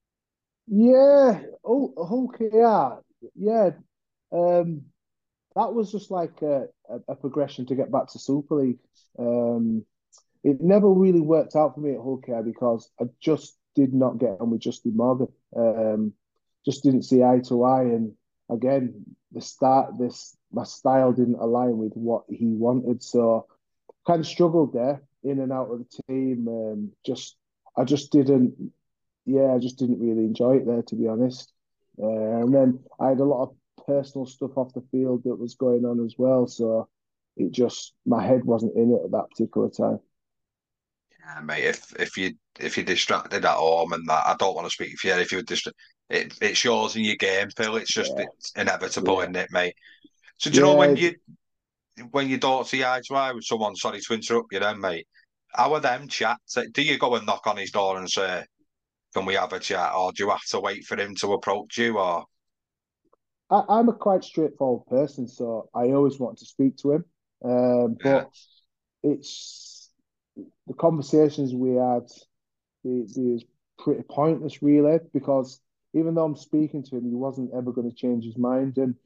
Yeah. Oh, Hulk. Yeah, yeah. Um, that was just like a progression to get back to Super League. Um, it never really worked out for me at Hull KR because I just did not get on with Justin Morgan. Just didn't see eye to eye, and again, this my style didn't align with what he wanted, so kind of struggled there in and out of the team. I just didn't, yeah, I just didn't really enjoy it there, to be honest. And then I had a lot of personal stuff off the field that was going on as well, so my head wasn't in it at that particular time. yeah, mate? If you're distracted at home and that, I don't want to speak for you. If you're it shows in your game, Phil. Yeah, It's inevitable, yeah, isn't it, mate? So do you know yeah. when you don't see eye to eye with someone? Sorry to interrupt you, then, mate. How are them chats? Do you go and knock on his door and say, "Can we have a chat?" Or do you have to wait for him to approach you? Or I'm a quite straightforward person, so I always want to speak to him. yeah, But it's the conversations we had, they was pretty pointless, really, because even though I'm speaking to him, he wasn't ever going to change his mind. And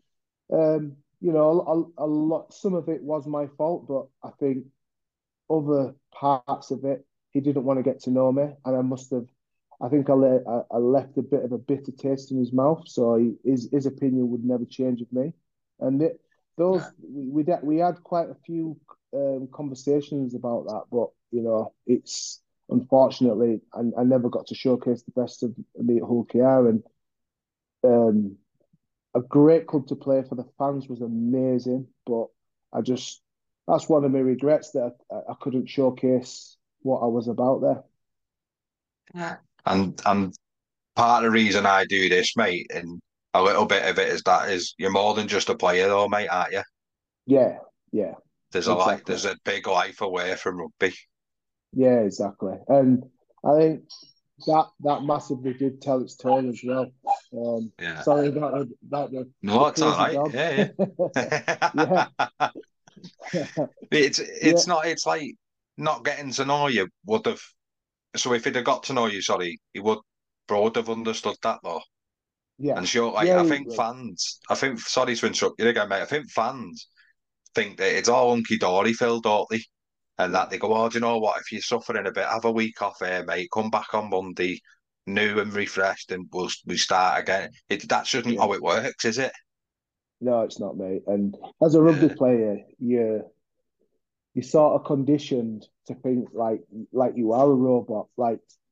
a lot, some of it was my fault, but I think other parts of it, he didn't want to get to know me, and I must have. I think I left a bit of a bitter taste in his mouth, so his opinion would never change with me. And yeah, we had quite a few conversations about that, but it's unfortunately I never got to showcase the best of me at Hull KR, and um, a great club to play for. The fans was amazing, but I just that's one of my regrets that I couldn't showcase what I was about there. yeah. And part of the reason I do this, mate, and a little bit of it is you're more than just a player, though, mate, aren't you? Yeah, yeah, exactly. There's a big life away from rugby. Yeah, exactly. And I think that massively did tell its tone as well. Yeah. Sorry about the No, it's all crazy right. dog. Yeah, Yeah, yeah. yeah, It's not. It's like not getting to know you would have. So if he'd have got to know you, sorry, he would have understood that though. yeah, And sure, like yeah. It would. I think, sorry to interrupt you again, mate. I think fans think that it's all hunky dory, Phil, don't they? And that Yeah, they go, oh, do you know what? If you're suffering a bit, have a week off here, mate. Come back on Monday, new and refreshed, and we start again. That shouldn't yeah. how it works, is it? No, it's not, mate. And as a rugby Yeah, player, you're sort of conditioned to think like you are a robot. Like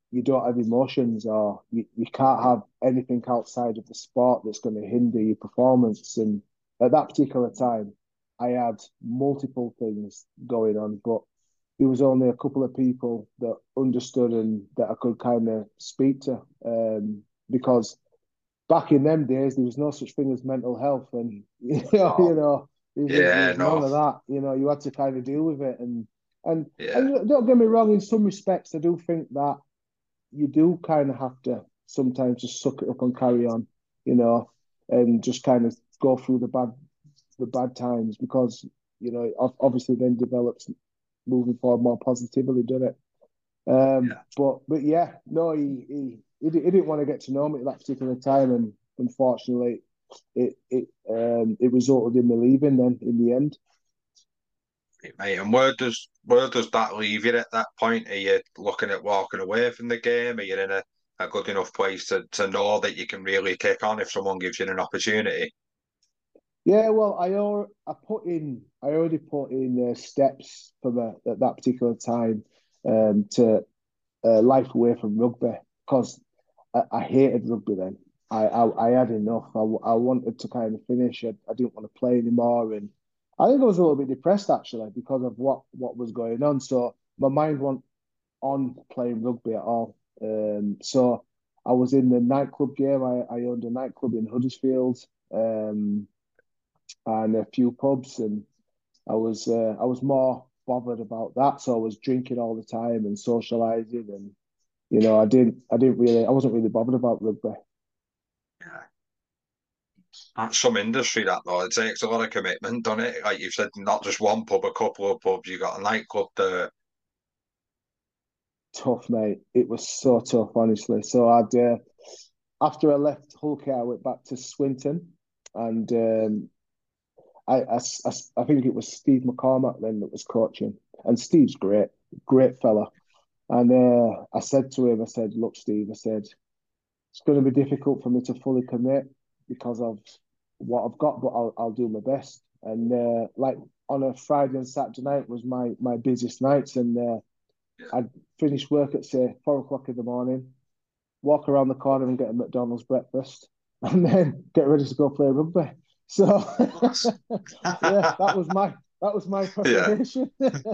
you don't have emotions, or you can't have anything outside of the sport that's going to hinder your performance. And at that particular time, I had multiple things going on, but there was only a couple of people that understood and that I could kind of speak to, because back in them days there was no such thing as mental health, and Oh, there yeah, was none no, of that. You had to kind of deal with it, and yeah, don't get me wrong. In some respects, I do think that you do kind of have to sometimes just suck it up and carry on, and just kind of go through the bad times, because obviously then develops moving forward more positively, done it. yeah. But yeah, no, he didn't want to get to know me at that particular time, and unfortunately, it resulted in me leaving. Then in the end, Mate, and where does that leave you at that point? Are you looking at walking away from the game? Are you in a good enough place to know that you can really kick on if someone gives you an opportunity? yeah. Well, I already put in steps for at that particular time, to life away from rugby, because I hated rugby then. I had enough. I wanted to kind of finish. I didn't want to play anymore, and I think I was a little bit depressed actually because of what was going on. So my mind wasn't on playing rugby at all. So I was in the nightclub game. I owned a nightclub in Huddersfield, and a few pubs, and I was more bothered about that. So I was drinking all the time and socializing, and I wasn't really bothered about rugby. Yeah. That's some industry that though. It takes a lot of commitment, doesn't it? Like you've said, not just one pub, a couple of pubs. You got a nightclub there. Tough, mate. It was so tough, honestly. So after I left Hull KR, I went back to Swinton, and I think it was Steve McCormack then that was coaching, and Steve's great, great fella. And I said to him, I said, "Look, Steve," I said, "it's going to be difficult for me to fully commit because of what I've got, but I'll do my best." And like on a Friday and Saturday night was my busiest nights, and Yeah. I'd finish work at say 4 o'clock in the morning, walk around the corner and get a McDonald's breakfast, and then get ready to go play rugby. So yeah, that was my Yeah. preparation.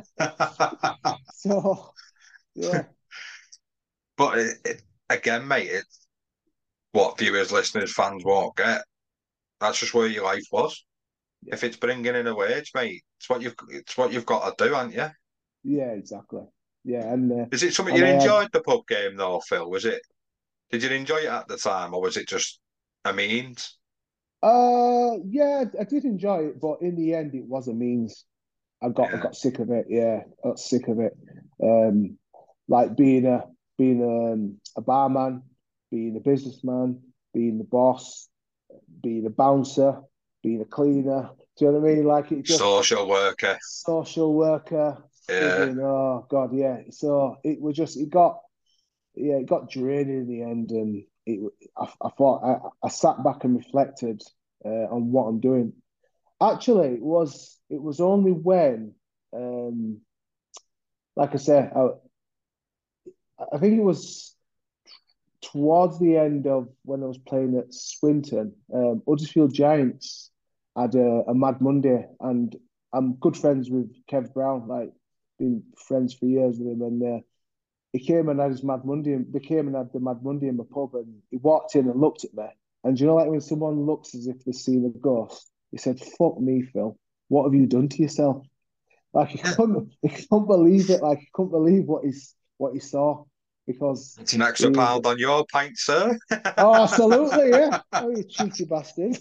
So yeah, But again, mate, it's what viewers, listeners, fans won't get. That's just where your life was. yeah, If it's bringing in a wage, mate, it's what you've got to do, aren't you? yeah, exactly. Yeah, and Is it something and you I had enjoyed the pub game though, Phil? Was it? Did you enjoy it at the time, or was it just a means? yeah, I did enjoy it, but in the end, it was a means. I Yeah, got sick of it. Yeah, I got sick of it. Um, like being a barman, being a businessman, being the boss, being a bouncer, being a cleaner. Do you know what I mean? Like it just social worker. social worker, Yeah, frigging oh god, yeah. So it got draining in the end, and I thought I sat back and reflected on what I'm doing. Actually, it was only when, um, like I said, I think it was towards the end of when I was playing at Swinton, Huddersfield Giants had a Mad Monday, and I'm good friends with Kev Brown, like been friends for years with him, and he came and had his Mad Monday, and they came and had the Mad Monday in the pub, and he walked in and looked at me, and you know, like when someone looks as if they've seen a ghost, he said, "Fuck me, Phil, what have you done to yourself?" Like he couldn't believe it. Like he couldn't believe what he saw, because it's an extra he pound on your pint, sir. oh, absolutely, yeah. Oh, you cheeky bastard.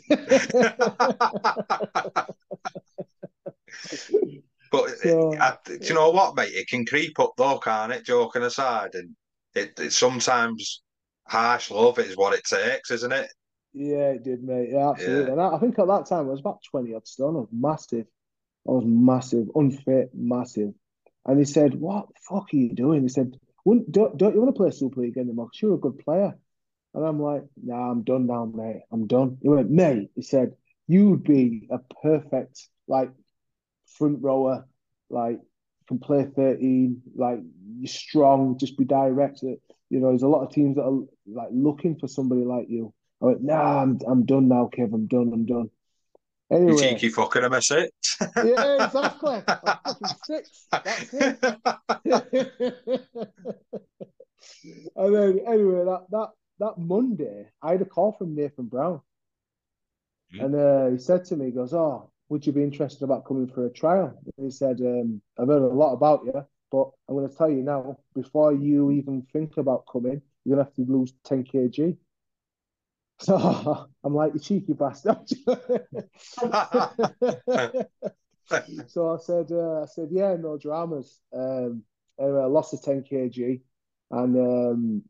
But So do you know what, mate? It can creep up though, can't it? Joking aside, and it sometimes harsh love is what it takes, isn't it? yeah, it did, mate. Yeah, absolutely. Yeah. And I think at that time I was about 20 odd stone. I was massive. I was massive, unfit, massive. And he said, "What the fuck are you doing?" He said, "Don't you want to play Super League anymore? Because you're a good player." And I'm like, "Nah, I'm done now, mate. I'm done." He went, "Mate," he said, "you would be a perfect like front rower, like can play 13, like you're strong, just be direct." He there's a lot of teams that are like looking for somebody like you. I went, nah, I'm done now, Kev. I'm done. I'm done. You Anyway, cheeky fucker, am I six? yeah, exactly. I'm fucking six. That's it. And then anyway, that Monday, I had a call from Nathan Brown, and he said to me, he goes, "Oh, would you be interested about coming for a trial?" And he said, "I've heard a lot about you, but I'm going to tell you now, before you even think about coming, you're going to have to lose 10 kg." So I'm like, "You cheeky bastard." So I said, "Yeah, no dramas." Anyway, I lost the 10 kg, and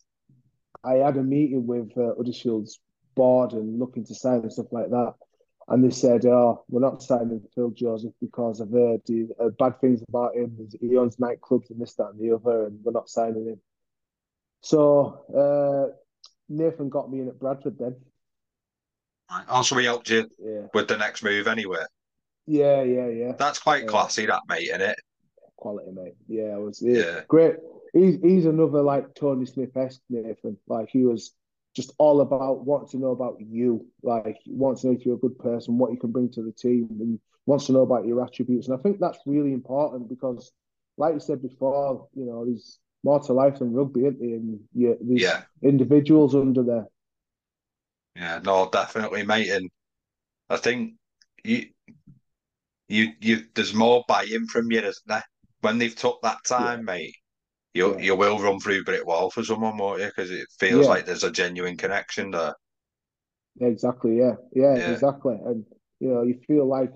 I had a meeting with Huddersfield's board and looking to sign and stuff like that. And they said, "Oh, we're not signing Phil Joseph because I've heard bad things about him. He owns nightclubs and this, that, and the other, and we're not signing him." So Nathan got me in at Bradford then. Also, we helped you Yeah, with the next move anyway. yeah. That's quite Uh, classy, that mate, isn't it? Quality, mate. Yeah, it was Yeah. great. He's another like Tony Smith-esque Nathan. Like he was just all about wanting to know about you. Like wants to know if you're a good person, what you can bring to the team, and wants to know about your attributes. And I think that's really important because, like you said before, there's more to life than rugby, isn't there? And there's Yeah. individuals under there. Yeah. No, definitely, mate. And I think you, there's more buy-in from you, isn't there? When they've took that Yeah, time, mate, yeah, you will run through brick wall for someone, won't you? Because it feels yeah. like there's a genuine connection there. Exactly. Yeah, Yeah. exactly. And you feel like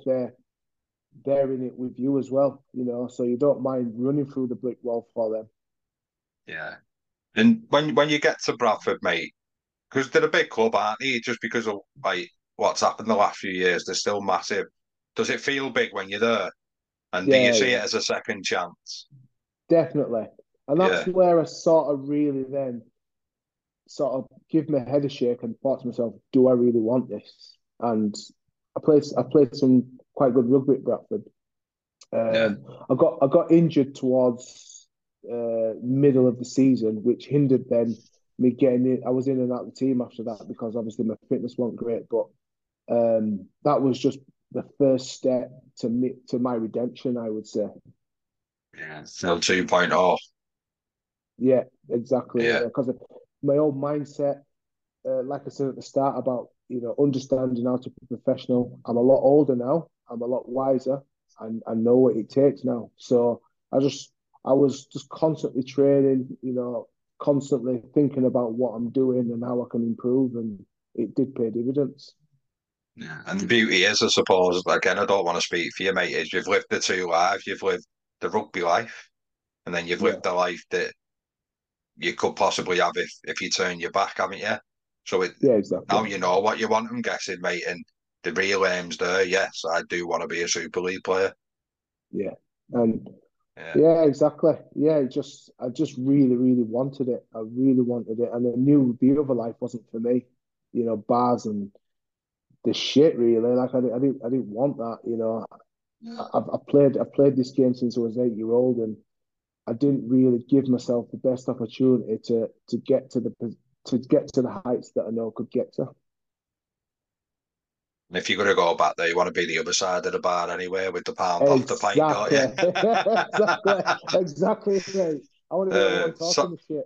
they're in it with you as well, so you don't mind running through the brick wall for them. Yeah. And when you get to Bradford, mate, because they're a big club, aren't they? Just because of like what's happened the last few years, they're still massive. Does it feel big when you're there? And do you Yeah, see it yeah, as a second chance? definitely. And that's Yeah. where I sort of really then sort of give my head a shake and thought to myself, do I really want this? And I played some quite good rugby at Bradford. Yeah. I got injured towards middle of the season, which hindered then me getting in. I was in and out of the team after that because obviously my fitness wasn't great, but that was just the first step to my redemption, I would say. Yeah. Still 2.0. Yeah, exactly. Yeah. Because my old mindset, like I said at the start about understanding how to be professional. I'm a lot older now. I'm a lot wiser, and I know what it takes now. So I was just constantly training. Constantly thinking about what I'm doing and how I can improve, and it did pay dividends. Yeah. And the beauty is, I suppose, again, I don't want to speak for you, mate, is you've lived the two lives. You've lived the rugby life, and then you've Yeah, lived the life that you could possibly have if you turn your back, haven't you? So yeah, exactly. now you know what you want, I'm guessing, mate. And the real aim's there. Yes, I do want to be a Super League player. Yeah, and Yeah. yeah, exactly. Yeah, I just really, really wanted it. I really wanted it, and I knew the other life wasn't for me. Bars and the shit, really. Like I didn't want that. I've played this game since I was 8 year old, and I didn't really give myself the best opportunity to get to the heights that I know I could get to. And if you're going to go back there, you want to be the other side of the bar anyway with the pound off the pint, don't you? Exactly, exactly, mate. I want to be the one So, talking the shit.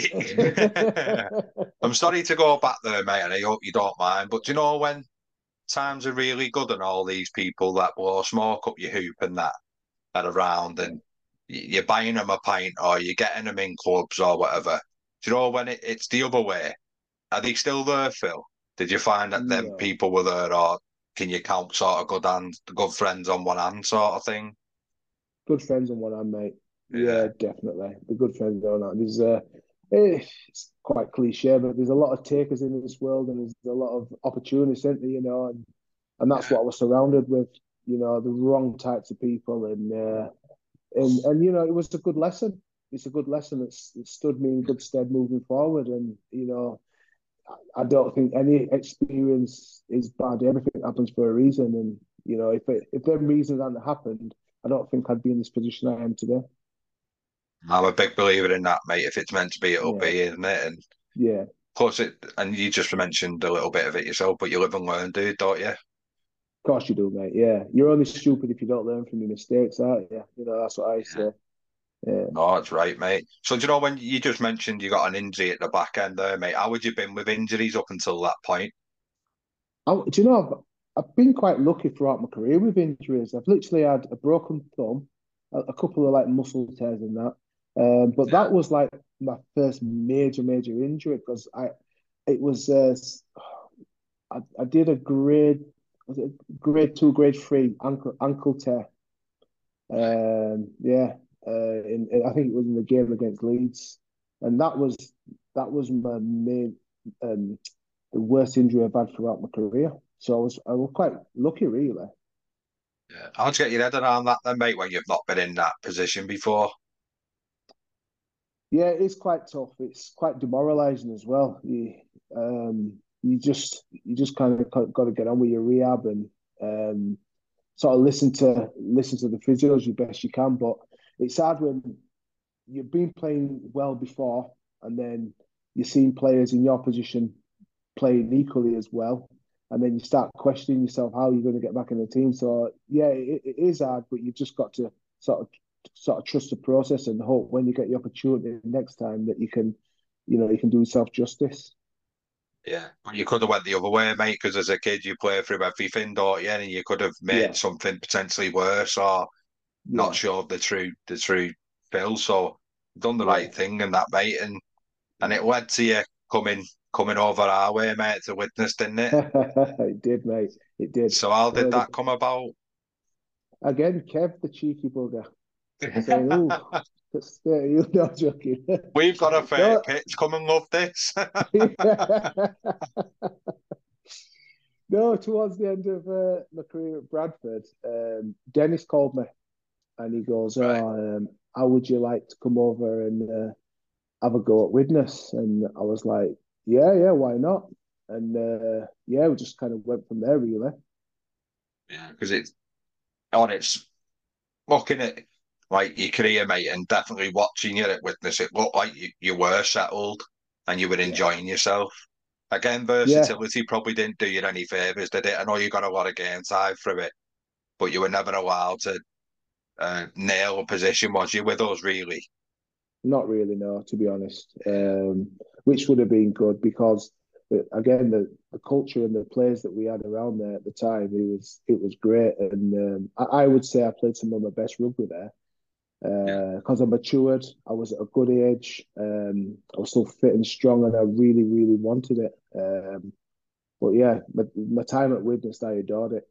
I'm sorry to go back there, mate, and I hope you don't mind. But do you know when times are really good and all these people that blow smoke up your hoop and that are around Yeah. and you're buying them a pint or you're getting them in clubs or whatever? Do you know when it's the other way? Are they still there, Phil? Did you find that them No, people were there, or can you count sort of good friends on one hand, sort of thing? good friends on one hand, mate. Yeah, Yeah, definitely. The good friends on that. It's quite cliche, but there's a lot of takers in this world, and there's a lot of opportunities, isn't there, and that's yeah, what I was surrounded with. The wrong types of people, and it was a good lesson. It's a good lesson that stood me in good stead moving forward. And I don't think any experience is bad. Everything happens for a reason, and if them reasons hadn't happened, I don't think I'd be in this position I am today. I'm a big believer in that, mate. If it's meant to be, it'll Yeah, be, isn't it? And yeah. plus, and you just mentioned a little bit of it yourself, but you live and learn, dude, don't you? Of course you do, mate. Yeah, you're only stupid if you don't learn from your mistakes, aren't you? You know, that's what I Yeah. say. Yeah. No, that's right, mate. So, do you know when you just mentioned you got an injury at the back end there, mate? How had you been with injuries up until that point? Do you know, I've been quite lucky throughout my career with injuries. I've literally had a broken thumb, a couple of like muscle tears and that. But Yeah. that was like my first major injury because it was, I did a was it grade two, grade three ankle tear. Right. Yeah, I think it was in the game against Leeds, and that was my main, um, the worst injury I've had throughout my career. So I was quite lucky, really. Yeah. How'd you get your head around that then, mate, when you've not been in that position before? Yeah, it's quite tough. It's quite demoralizing as well. You just kind of got to get on with your rehab and um, sort of listen to the physios as best you can. But it's hard when you've been playing well before, and then you're seeing players in your position playing equally as well, and then you start questioning yourself how you're going to get back in the team. So yeah, it is hard, but you've just got to sort of trust the process and hope when you get the opportunity next time that you can do yourself justice. Yeah. But you could have went the other way, mate, because as a kid you play through everything, don't you? And you could have made Yeah, something potentially worse or not yeah, sure of the true feel. So done the yeah. right thing and that, mate, and it led to you coming over our way, mate, to witness, didn't it? It did, mate. It did. So how did Uh, that the, come about? Again, Kev, the cheeky bugger, saying, "Oh, that's you not joking." We've got a fake No, pitch. Come and love this. no. Towards the end of my career at Bradford, Dennis called me and he goes, Right. "Oh, how would you like to come over and have a go at Widnes?" And I was like, "Yeah, yeah, why not?" And yeah, we just kind of went from there, really. Yeah, because it's looking at like your career, mate, and definitely watching you at Witness, it looked like you were settled and you were Yeah, enjoying yourself. Again, yeah, versatility probably didn't do you any favours, did it? I know you got a lot of game time through it, but you were never allowed to nail a position, was you, with us, really? not really, no, to be honest. Yeah. Which would have been good because, again, the culture and the players that we had around there at the time, it was great, and I would say I played some of my best rugby there. Yeah. Because I matured, I was at a good age. I was still fit and strong, and I really wanted it. But yeah, my time at Widnes, I adored it.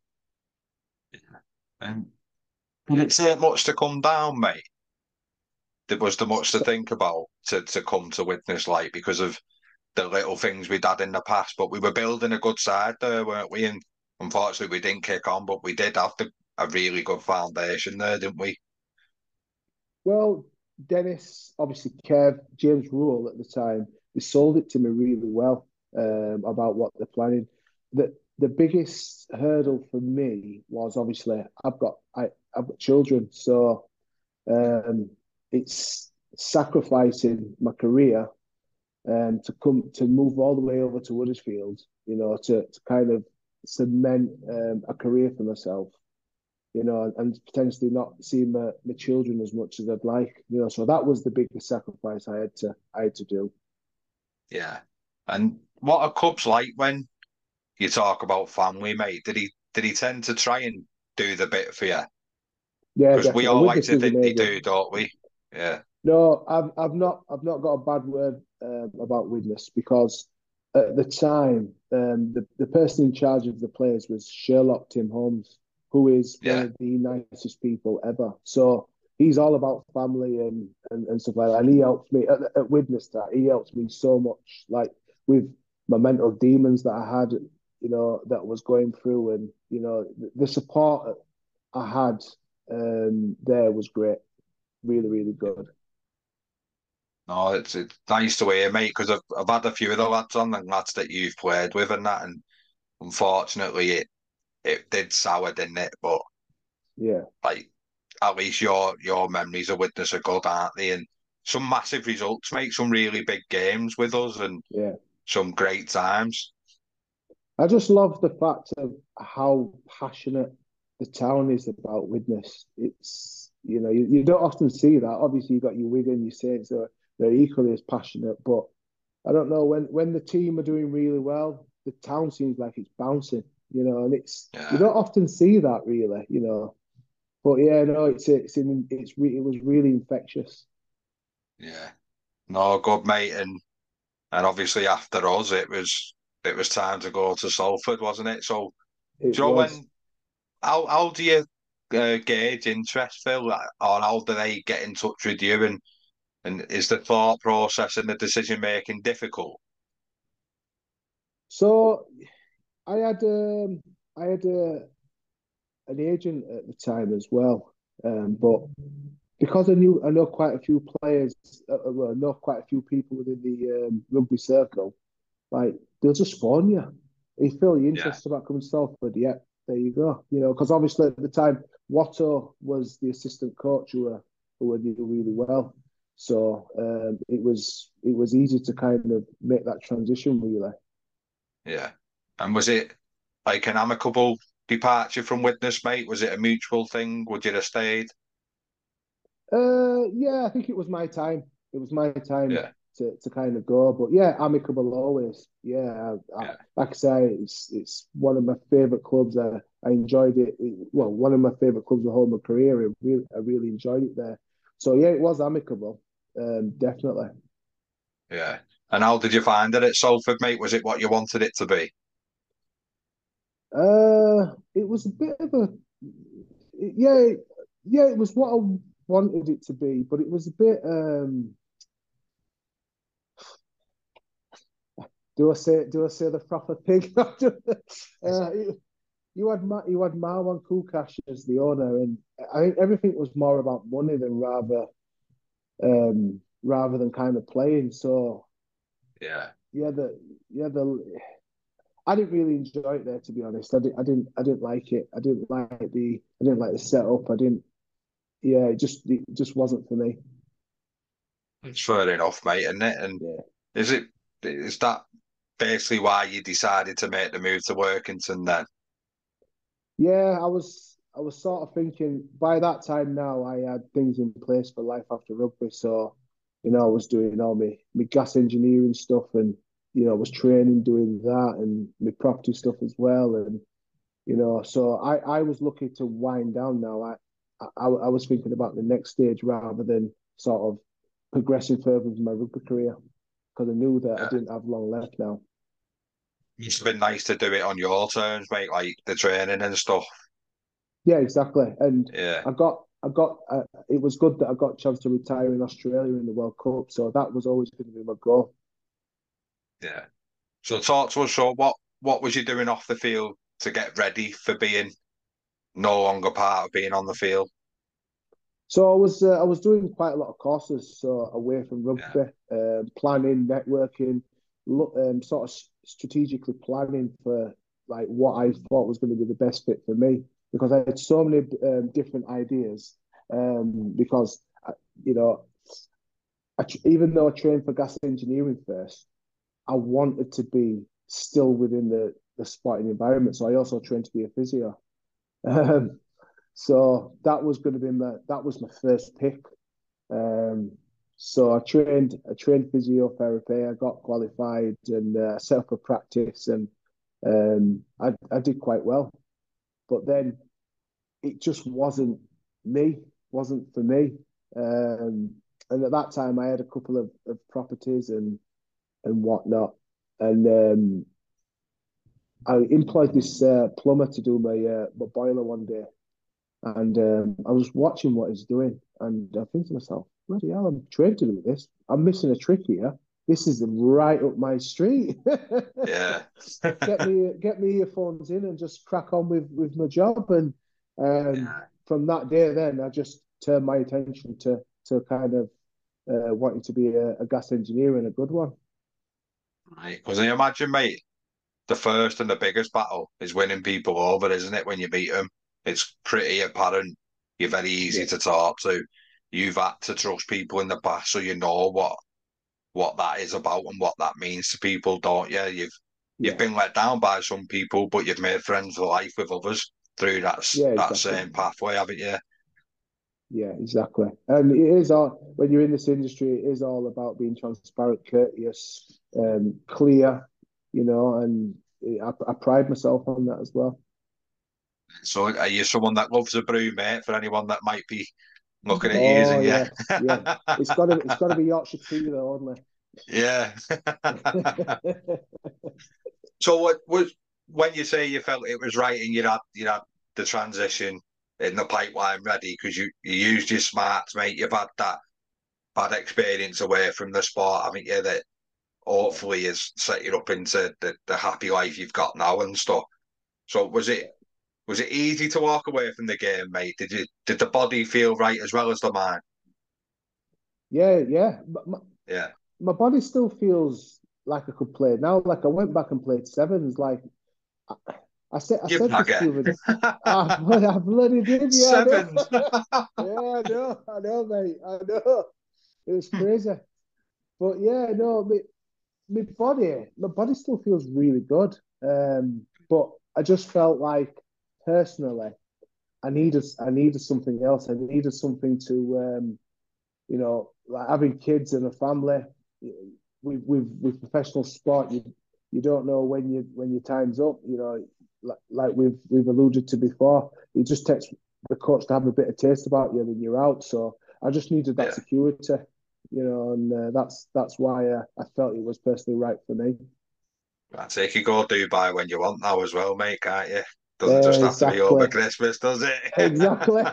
And did it take much to come down, mate? Was there much to So, think about to come to Witness, like, because of the little things we'd had in the past, but we were building a good side there, weren't we? And unfortunately, we didn't kick on, but we did have a really good foundation there, didn't we? well, Dennis, obviously Kev, James Rule at the time, they sold it to me really well about what they're planning. The biggest hurdle for me was obviously I've got children, so um, it's sacrificing my career to move all the way over to Huddersfield, to kind of cement a career for myself, and potentially not see my children as much as I'd like, So that was the biggest sacrifice I had to do. Yeah. And what are Cubs like when you talk about family, mate? Did he tend to try and do the bit for you? Yeah, Because we definitely. all like Witness to was think they amazing. do, don't we? Yeah. No, I've not got a bad word about Witness because at the time, the person in charge of the players was Sherlock Tim Holmes, who is one Yeah. of the nicest people ever. So he's all about family and stuff like that. And he helped me at Witness that he helped me so much, like with my mental demons that I had, that I was going through, and the support I had there was great, really good. No, it's nice to hear, mate, because I've had a few of the lads on, and lads that you've played with and that, and unfortunately it did sour, didn't it? But Yeah. like at least your memories of Witness are good, aren't they? And some massive results, mate, some really big games with us and Yeah. some great times. I just love the fact of how passionate the town is about Widnes. It's, you don't often see that. Obviously, you've got your Wigan, your Saints, they're equally as passionate. But I don't know, when the team are doing really well, the town seems like it's bouncing, and you Yeah, don't often see that really, But yeah, no, it was really infectious. yeah. No, good, mate. And obviously after us, it was time to go to Salford, wasn't it? So, It do you know was. how do you gauge interest, Phil, or how do they get in touch with you? And is the thought process and the decision making difficult? So I had I had an agent at the time as well, but because I know quite a few players, well, I know quite a few people within the rugby circle. Like they'll just phone you. Hey Phil, you Yeah, interested about coming to Salford? Yeah, there you go. Because obviously at the time Watto was the assistant coach who I knew really well. So it was easy to kind of make that transition really. yeah. And was it like an amicable departure from Witness, mate? Was it a mutual thing? Would you have stayed? Yeah, I think it was my time. It was my time Yeah, to kind of go. But yeah, amicable always. Yeah, yeah, like I say, it's one of my favorite clubs. I enjoyed it. Well, one of my favorite clubs the whole of my career. I really enjoyed it there. So yeah, it was amicable. Definitely. yeah. And how did you find it at Salford, mate? Was it what you wanted it to be? It was a bit of a yeah, yeah. It was what I wanted it to be, but it was a bit. Do I say the proper thing? You had Marwan Kukash as the owner, and I think everything was more about money than rather than kind of playing. So Yeah. yeah, I didn't really enjoy it there, to be honest. I didn't like it. I didn't like the setup. I didn't. Yeah, it just wasn't for me. It's fair enough, mate, isn't it? And Yeah. is it is that basically why you decided to make the move to Workington then? Yeah, I was sort of thinking by that time now I had things in place for life after rugby. So, I was doing all my gas engineering stuff and I was training doing that and my property stuff as well. And so I was looking to wind down now. I was thinking about the next stage rather than sort of progressing further in my rugby career because I knew that I Yeah. didn't have long left now. Must have been nice to do it on your terms, mate, like the training and stuff. Yeah, exactly. And Yeah, it was good that I got a chance to retire in Australia in the World Cup. So that was always going to be my goal. yeah. So talk to us, so what was you doing off the field to get ready for being no longer part of being on the field? So I was doing quite a lot of courses, so away from Yeah, rugby, planning, networking, sort of strategically planning for like what I thought was going to be the best fit for me because I had so many different ideas. Because you know, even though I trained for gas engineering first, I wanted to be still within the sporting environment. So I also trained to be a physio. Um, so that was my first pick. Um, so I trained physiotherapy. I got qualified and set up a practice, and I did quite well. But then it just wasn't for me. And at that time, I had a couple of properties and whatnot, and I employed this plumber to do my boiler one day, and I was watching what he's doing, and I think to myself, bloody hell, I'm trained to do this. I'm missing a trick here. This is right up my street. yeah, Get me earphones in and just crack on with my job. And yeah. from that day, then I just turned my attention to kind of wanting to be a gas engineer and a good one. Right. Because I imagine, mate, the first and the biggest battle is winning people over, isn't it? When you meet them, it's pretty apparent. You're very easy Yeah, to talk to. you've had to trust people in the past, so you know what that is about and what that means to people, don't you? You've Yeah, been let down by some people, but you've made friends for life with others through yeah, that exactly. same pathway, haven't you? Yeah, exactly. And it is all, when you're in this industry, it is all about being transparent, courteous, clear, and I pride myself on that as well. So are you someone that loves a brew, mate, for anyone that might be looking at Oh using you? yeah, yeah. It's gotta be Yorkshire tea though, only. Yeah. So what was when you say you felt it was right and you had the transition in the pipeline ready because you used your smarts, mate. You've had that bad experience away from the sport, haven't you? That Yeah, hopefully has set you up into the happy life you've got now and stuff. So yeah, was it easy to walk away from the game, mate? Did the body feel right as well as the mind? yeah, yeah. Yeah. My body still feels like I could play now. Like I went back and played sevens. Like I, I You said this bugger. the other day. I bloody did. Yeah, I know. Sevens. Yeah, I know, mate. I know. It was crazy. But yeah, no, my body still feels really good. But I just felt like personally, I needed something else. I needed something to, like having kids and a family. With professional sport, you don't know when your time's up. Like we've alluded to before, it just takes the coach to have a bit of taste about you, then you're out. So I just needed that Yeah. security, and that's why I felt it was personally right for me. That's it. You can go Dubai when you want now as well, mate, can't you? Doesn't just have to be over Exactly, Christmas, does it? exactly,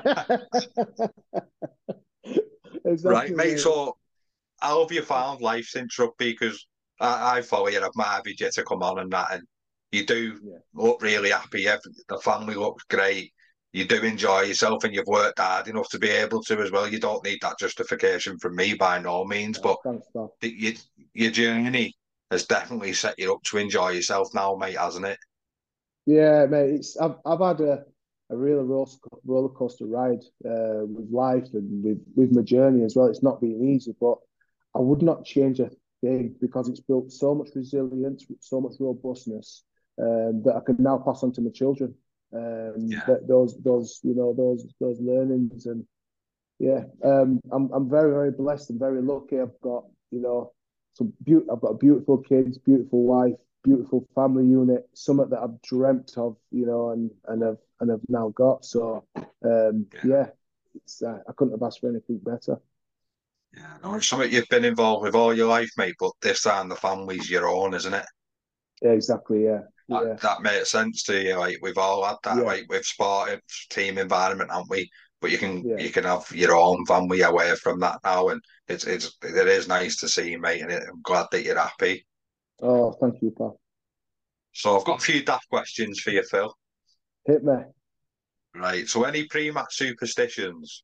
Right, exactly, mate. mate. So how have you found life since rugby? Because I follow you. I've married you to come on and that, and you do Yeah, look really happy. The family looks great. You do enjoy yourself, and you've worked hard enough to be able to as well. You don't need that justification from me by no means, but thanks, pal. your journey has definitely set you up to enjoy yourself now, mate, hasn't it? Yeah, mate. I've had a real roller coaster ride with life and with my journey as well. It's not been easy, but I would not change a thing because it's built so much resilience, so much robustness that I can now pass on to my children. Yeah. That those learnings and yeah, I'm very very blessed and very lucky. I've got I've got beautiful kids, beautiful wife, beautiful family unit, something that I've dreamt of, and have now got. So Yeah. yeah, it's I couldn't have asked for anything better. Yeah, no, it's something you've been involved with all your life, mate, but this time the family's your own, isn't it? Yeah, exactly. Yeah, That, yeah, that makes sense to you. Like we've all had that, yeah, like with sport, team environment, haven't we? But yeah. you can have your own family away from that now, and it is nice to see, mate, and I'm glad that you're happy. Oh, thank you, pal. So I've got a few daft questions for you, Phil. Hit me. Right. So any pre-match superstitions?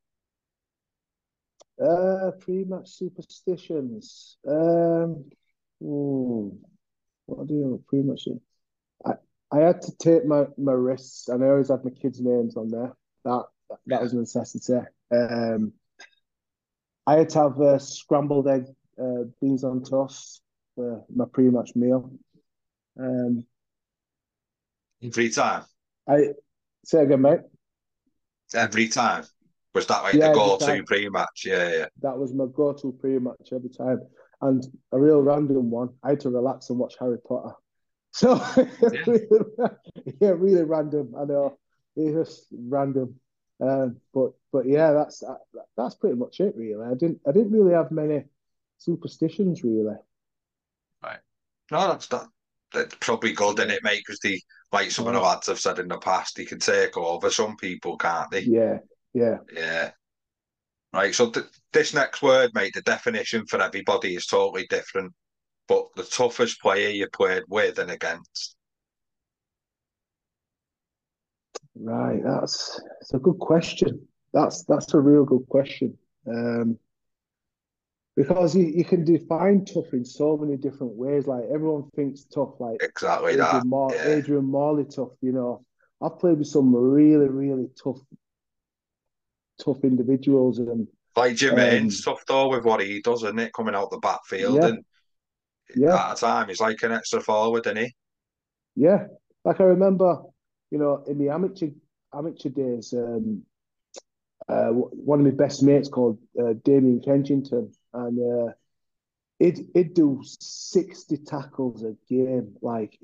Pre-match superstitions. Ooh, what do you pre-match? I I had to tape my wrists, and I always had my kids' names on there. That Yeah. was a necessity. I had to have scrambled egg beans on toast for my pre-match meal. Um, Every time. I say again, mate. Every time. Was that like the Yeah, every go-to time. pre-match? Yeah, yeah. That was my go-to pre-match every time. And a real random one. I had to relax and watch Harry Potter. So Yeah. yeah, really random. I know it's just random. But yeah, that's pretty much it really. I didn't really have many superstitions really. Right. No, that's probably good, isn't Yeah. it, mate? Because like some of the Oh, lads have said in the past, they can take over some people, can't they? yeah. Yeah. Yeah. Right. So this next word, mate, the definition for everybody is totally different. But the toughest player you played with and against. Right. That's a good question. That's a real good question. Um, because you can define tough in so many different ways. Like everyone thinks tough, like Exactly that. Yeah. Adrian Morley tough. I've played with some really, really tough individuals, and Like Jermaine's tough though with what he does, isn't it? Coming out the backfield Yeah, and yeah, at a time he's like an extra forward, isn't he? yeah. Like I remember, in the amateur days, one of my best mates called Damien Kensington, and he'd do 60 tackles a game. Like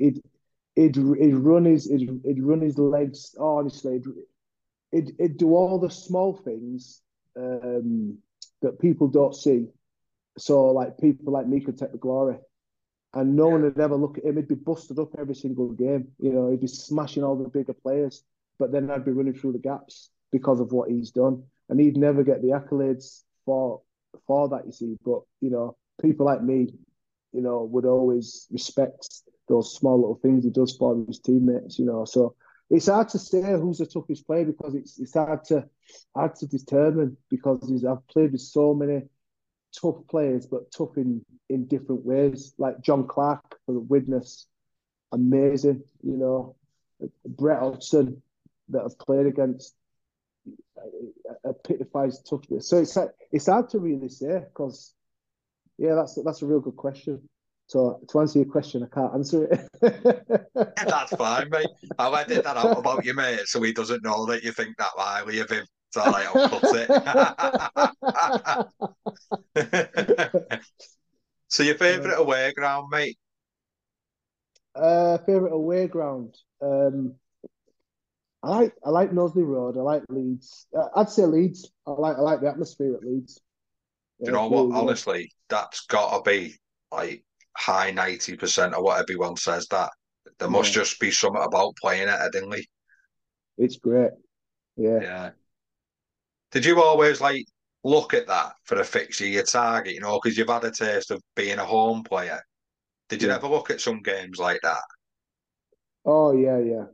he'd run his legs. Oh, honestly, he'd do all the small things that people don't see. So like people like me could take the glory. And no one would ever look at him. He'd be busted up every single game. He'd be smashing all the bigger players. But then I'd be running through the gaps because of what he's done. And he'd never get the accolades for that, you see. But, people like me, would always respect those small little things he does for his teammates, So it's hard to say who's the toughest player because it's hard to determine because I've played with so many tough players, but tough in different ways. Like John Clark for the Widnes, amazing. Brett Hodgson that I've played against epitomize toughness. So it's hard to really say because that's a real good question. So to answer your question, I can't answer it. That's fine, mate. I'll edit that out about your mate so he doesn't know that you think that highly of him. It's all right, I'll cut it. So your favourite away ground, mate? Favourite away ground. I like Knowsley Road. I like Leeds. I'd say Leeds. I like the atmosphere at Leeds. Do you know what? Really honestly, that's got to be like high 90% of what everyone says. That there must just be something about playing at Headingley. It's great. Yeah. Did you always like look at that for a fixture your target? Because you've had a taste of being a home player. Did you ever look at some games like that? Oh yeah.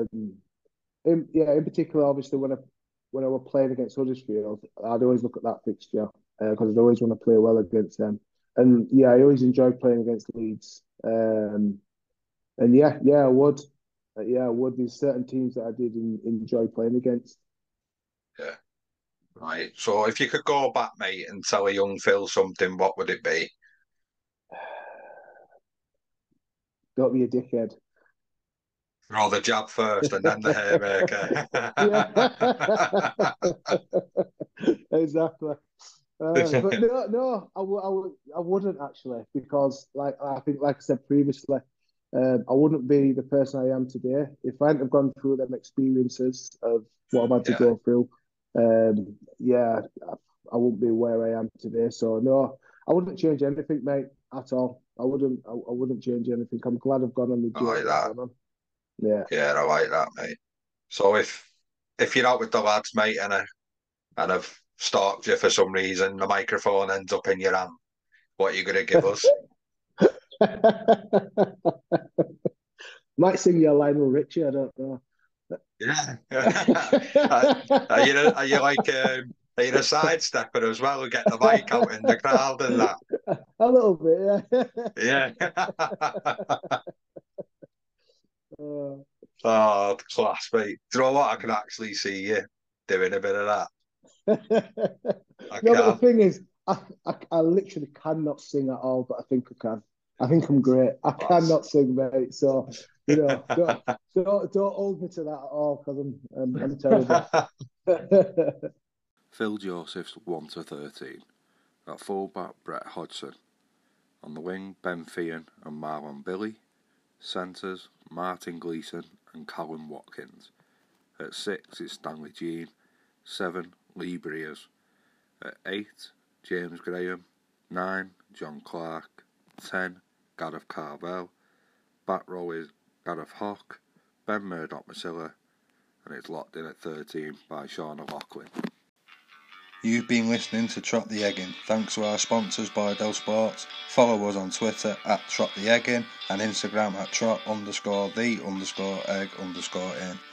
In particular, obviously when I was playing against Huddersfield, I'd always look at that fixture because I'd always want to play well against them. And yeah, I always enjoyed playing against Leeds. And I would. I would. There's certain teams that I did enjoy playing against. Yeah. Right. So if you could go back, mate, and tell a young Phil something, what would it be? Don't be a dickhead. Throw the jab first and then the haymaker. Exactly. But no, I wouldn't actually because, like I said previously, I wouldn't be the person I am today if I hadn't have gone through them experiences of what I've had to go through. I wouldn't be where I am today. So no, I wouldn't change anything, mate, at all. I wouldn't change anything. I'm glad I've gone on the journey. I like that. Yeah, I like that, mate. So if you're out with the lads, mate, and I've stalked you for some reason, the microphone ends up in your hand, what are you going to give us? Might sing you a Lionel Richie, I don't know. Yeah. Are you like are you a sidestepper as well who get the mic out in the crowd and that? A little bit, yeah. Oh, class, mate. Do you know what? I can actually see you doing a bit of that. But the thing is, I literally cannot sing at all, but I think I can. I think I'm great. I cannot sing, mate. So don't hold me to that at all because I'm terrible. Phil Joseph's 1-13. At fullback, Brett Hodgson. On the wing, Ben Feehan and Marlon Billy. Centres, Martin Gleeson and Callum Watkins. At 6, it's Stanley Jean. 7, Lee Briers. At 8, James Graham. 9, John Clark. 10, Gareth Carvel. Back row is Gareth Hock, Ben Murdoch-Masila, and it's locked in at 13 by Sean O'Loughlin. You've been listening to Trot the Eggin. Thanks to our sponsors, Bydel Sports. Follow us on Twitter at Trot the Eggin and Instagram at Trot_the_egg_in.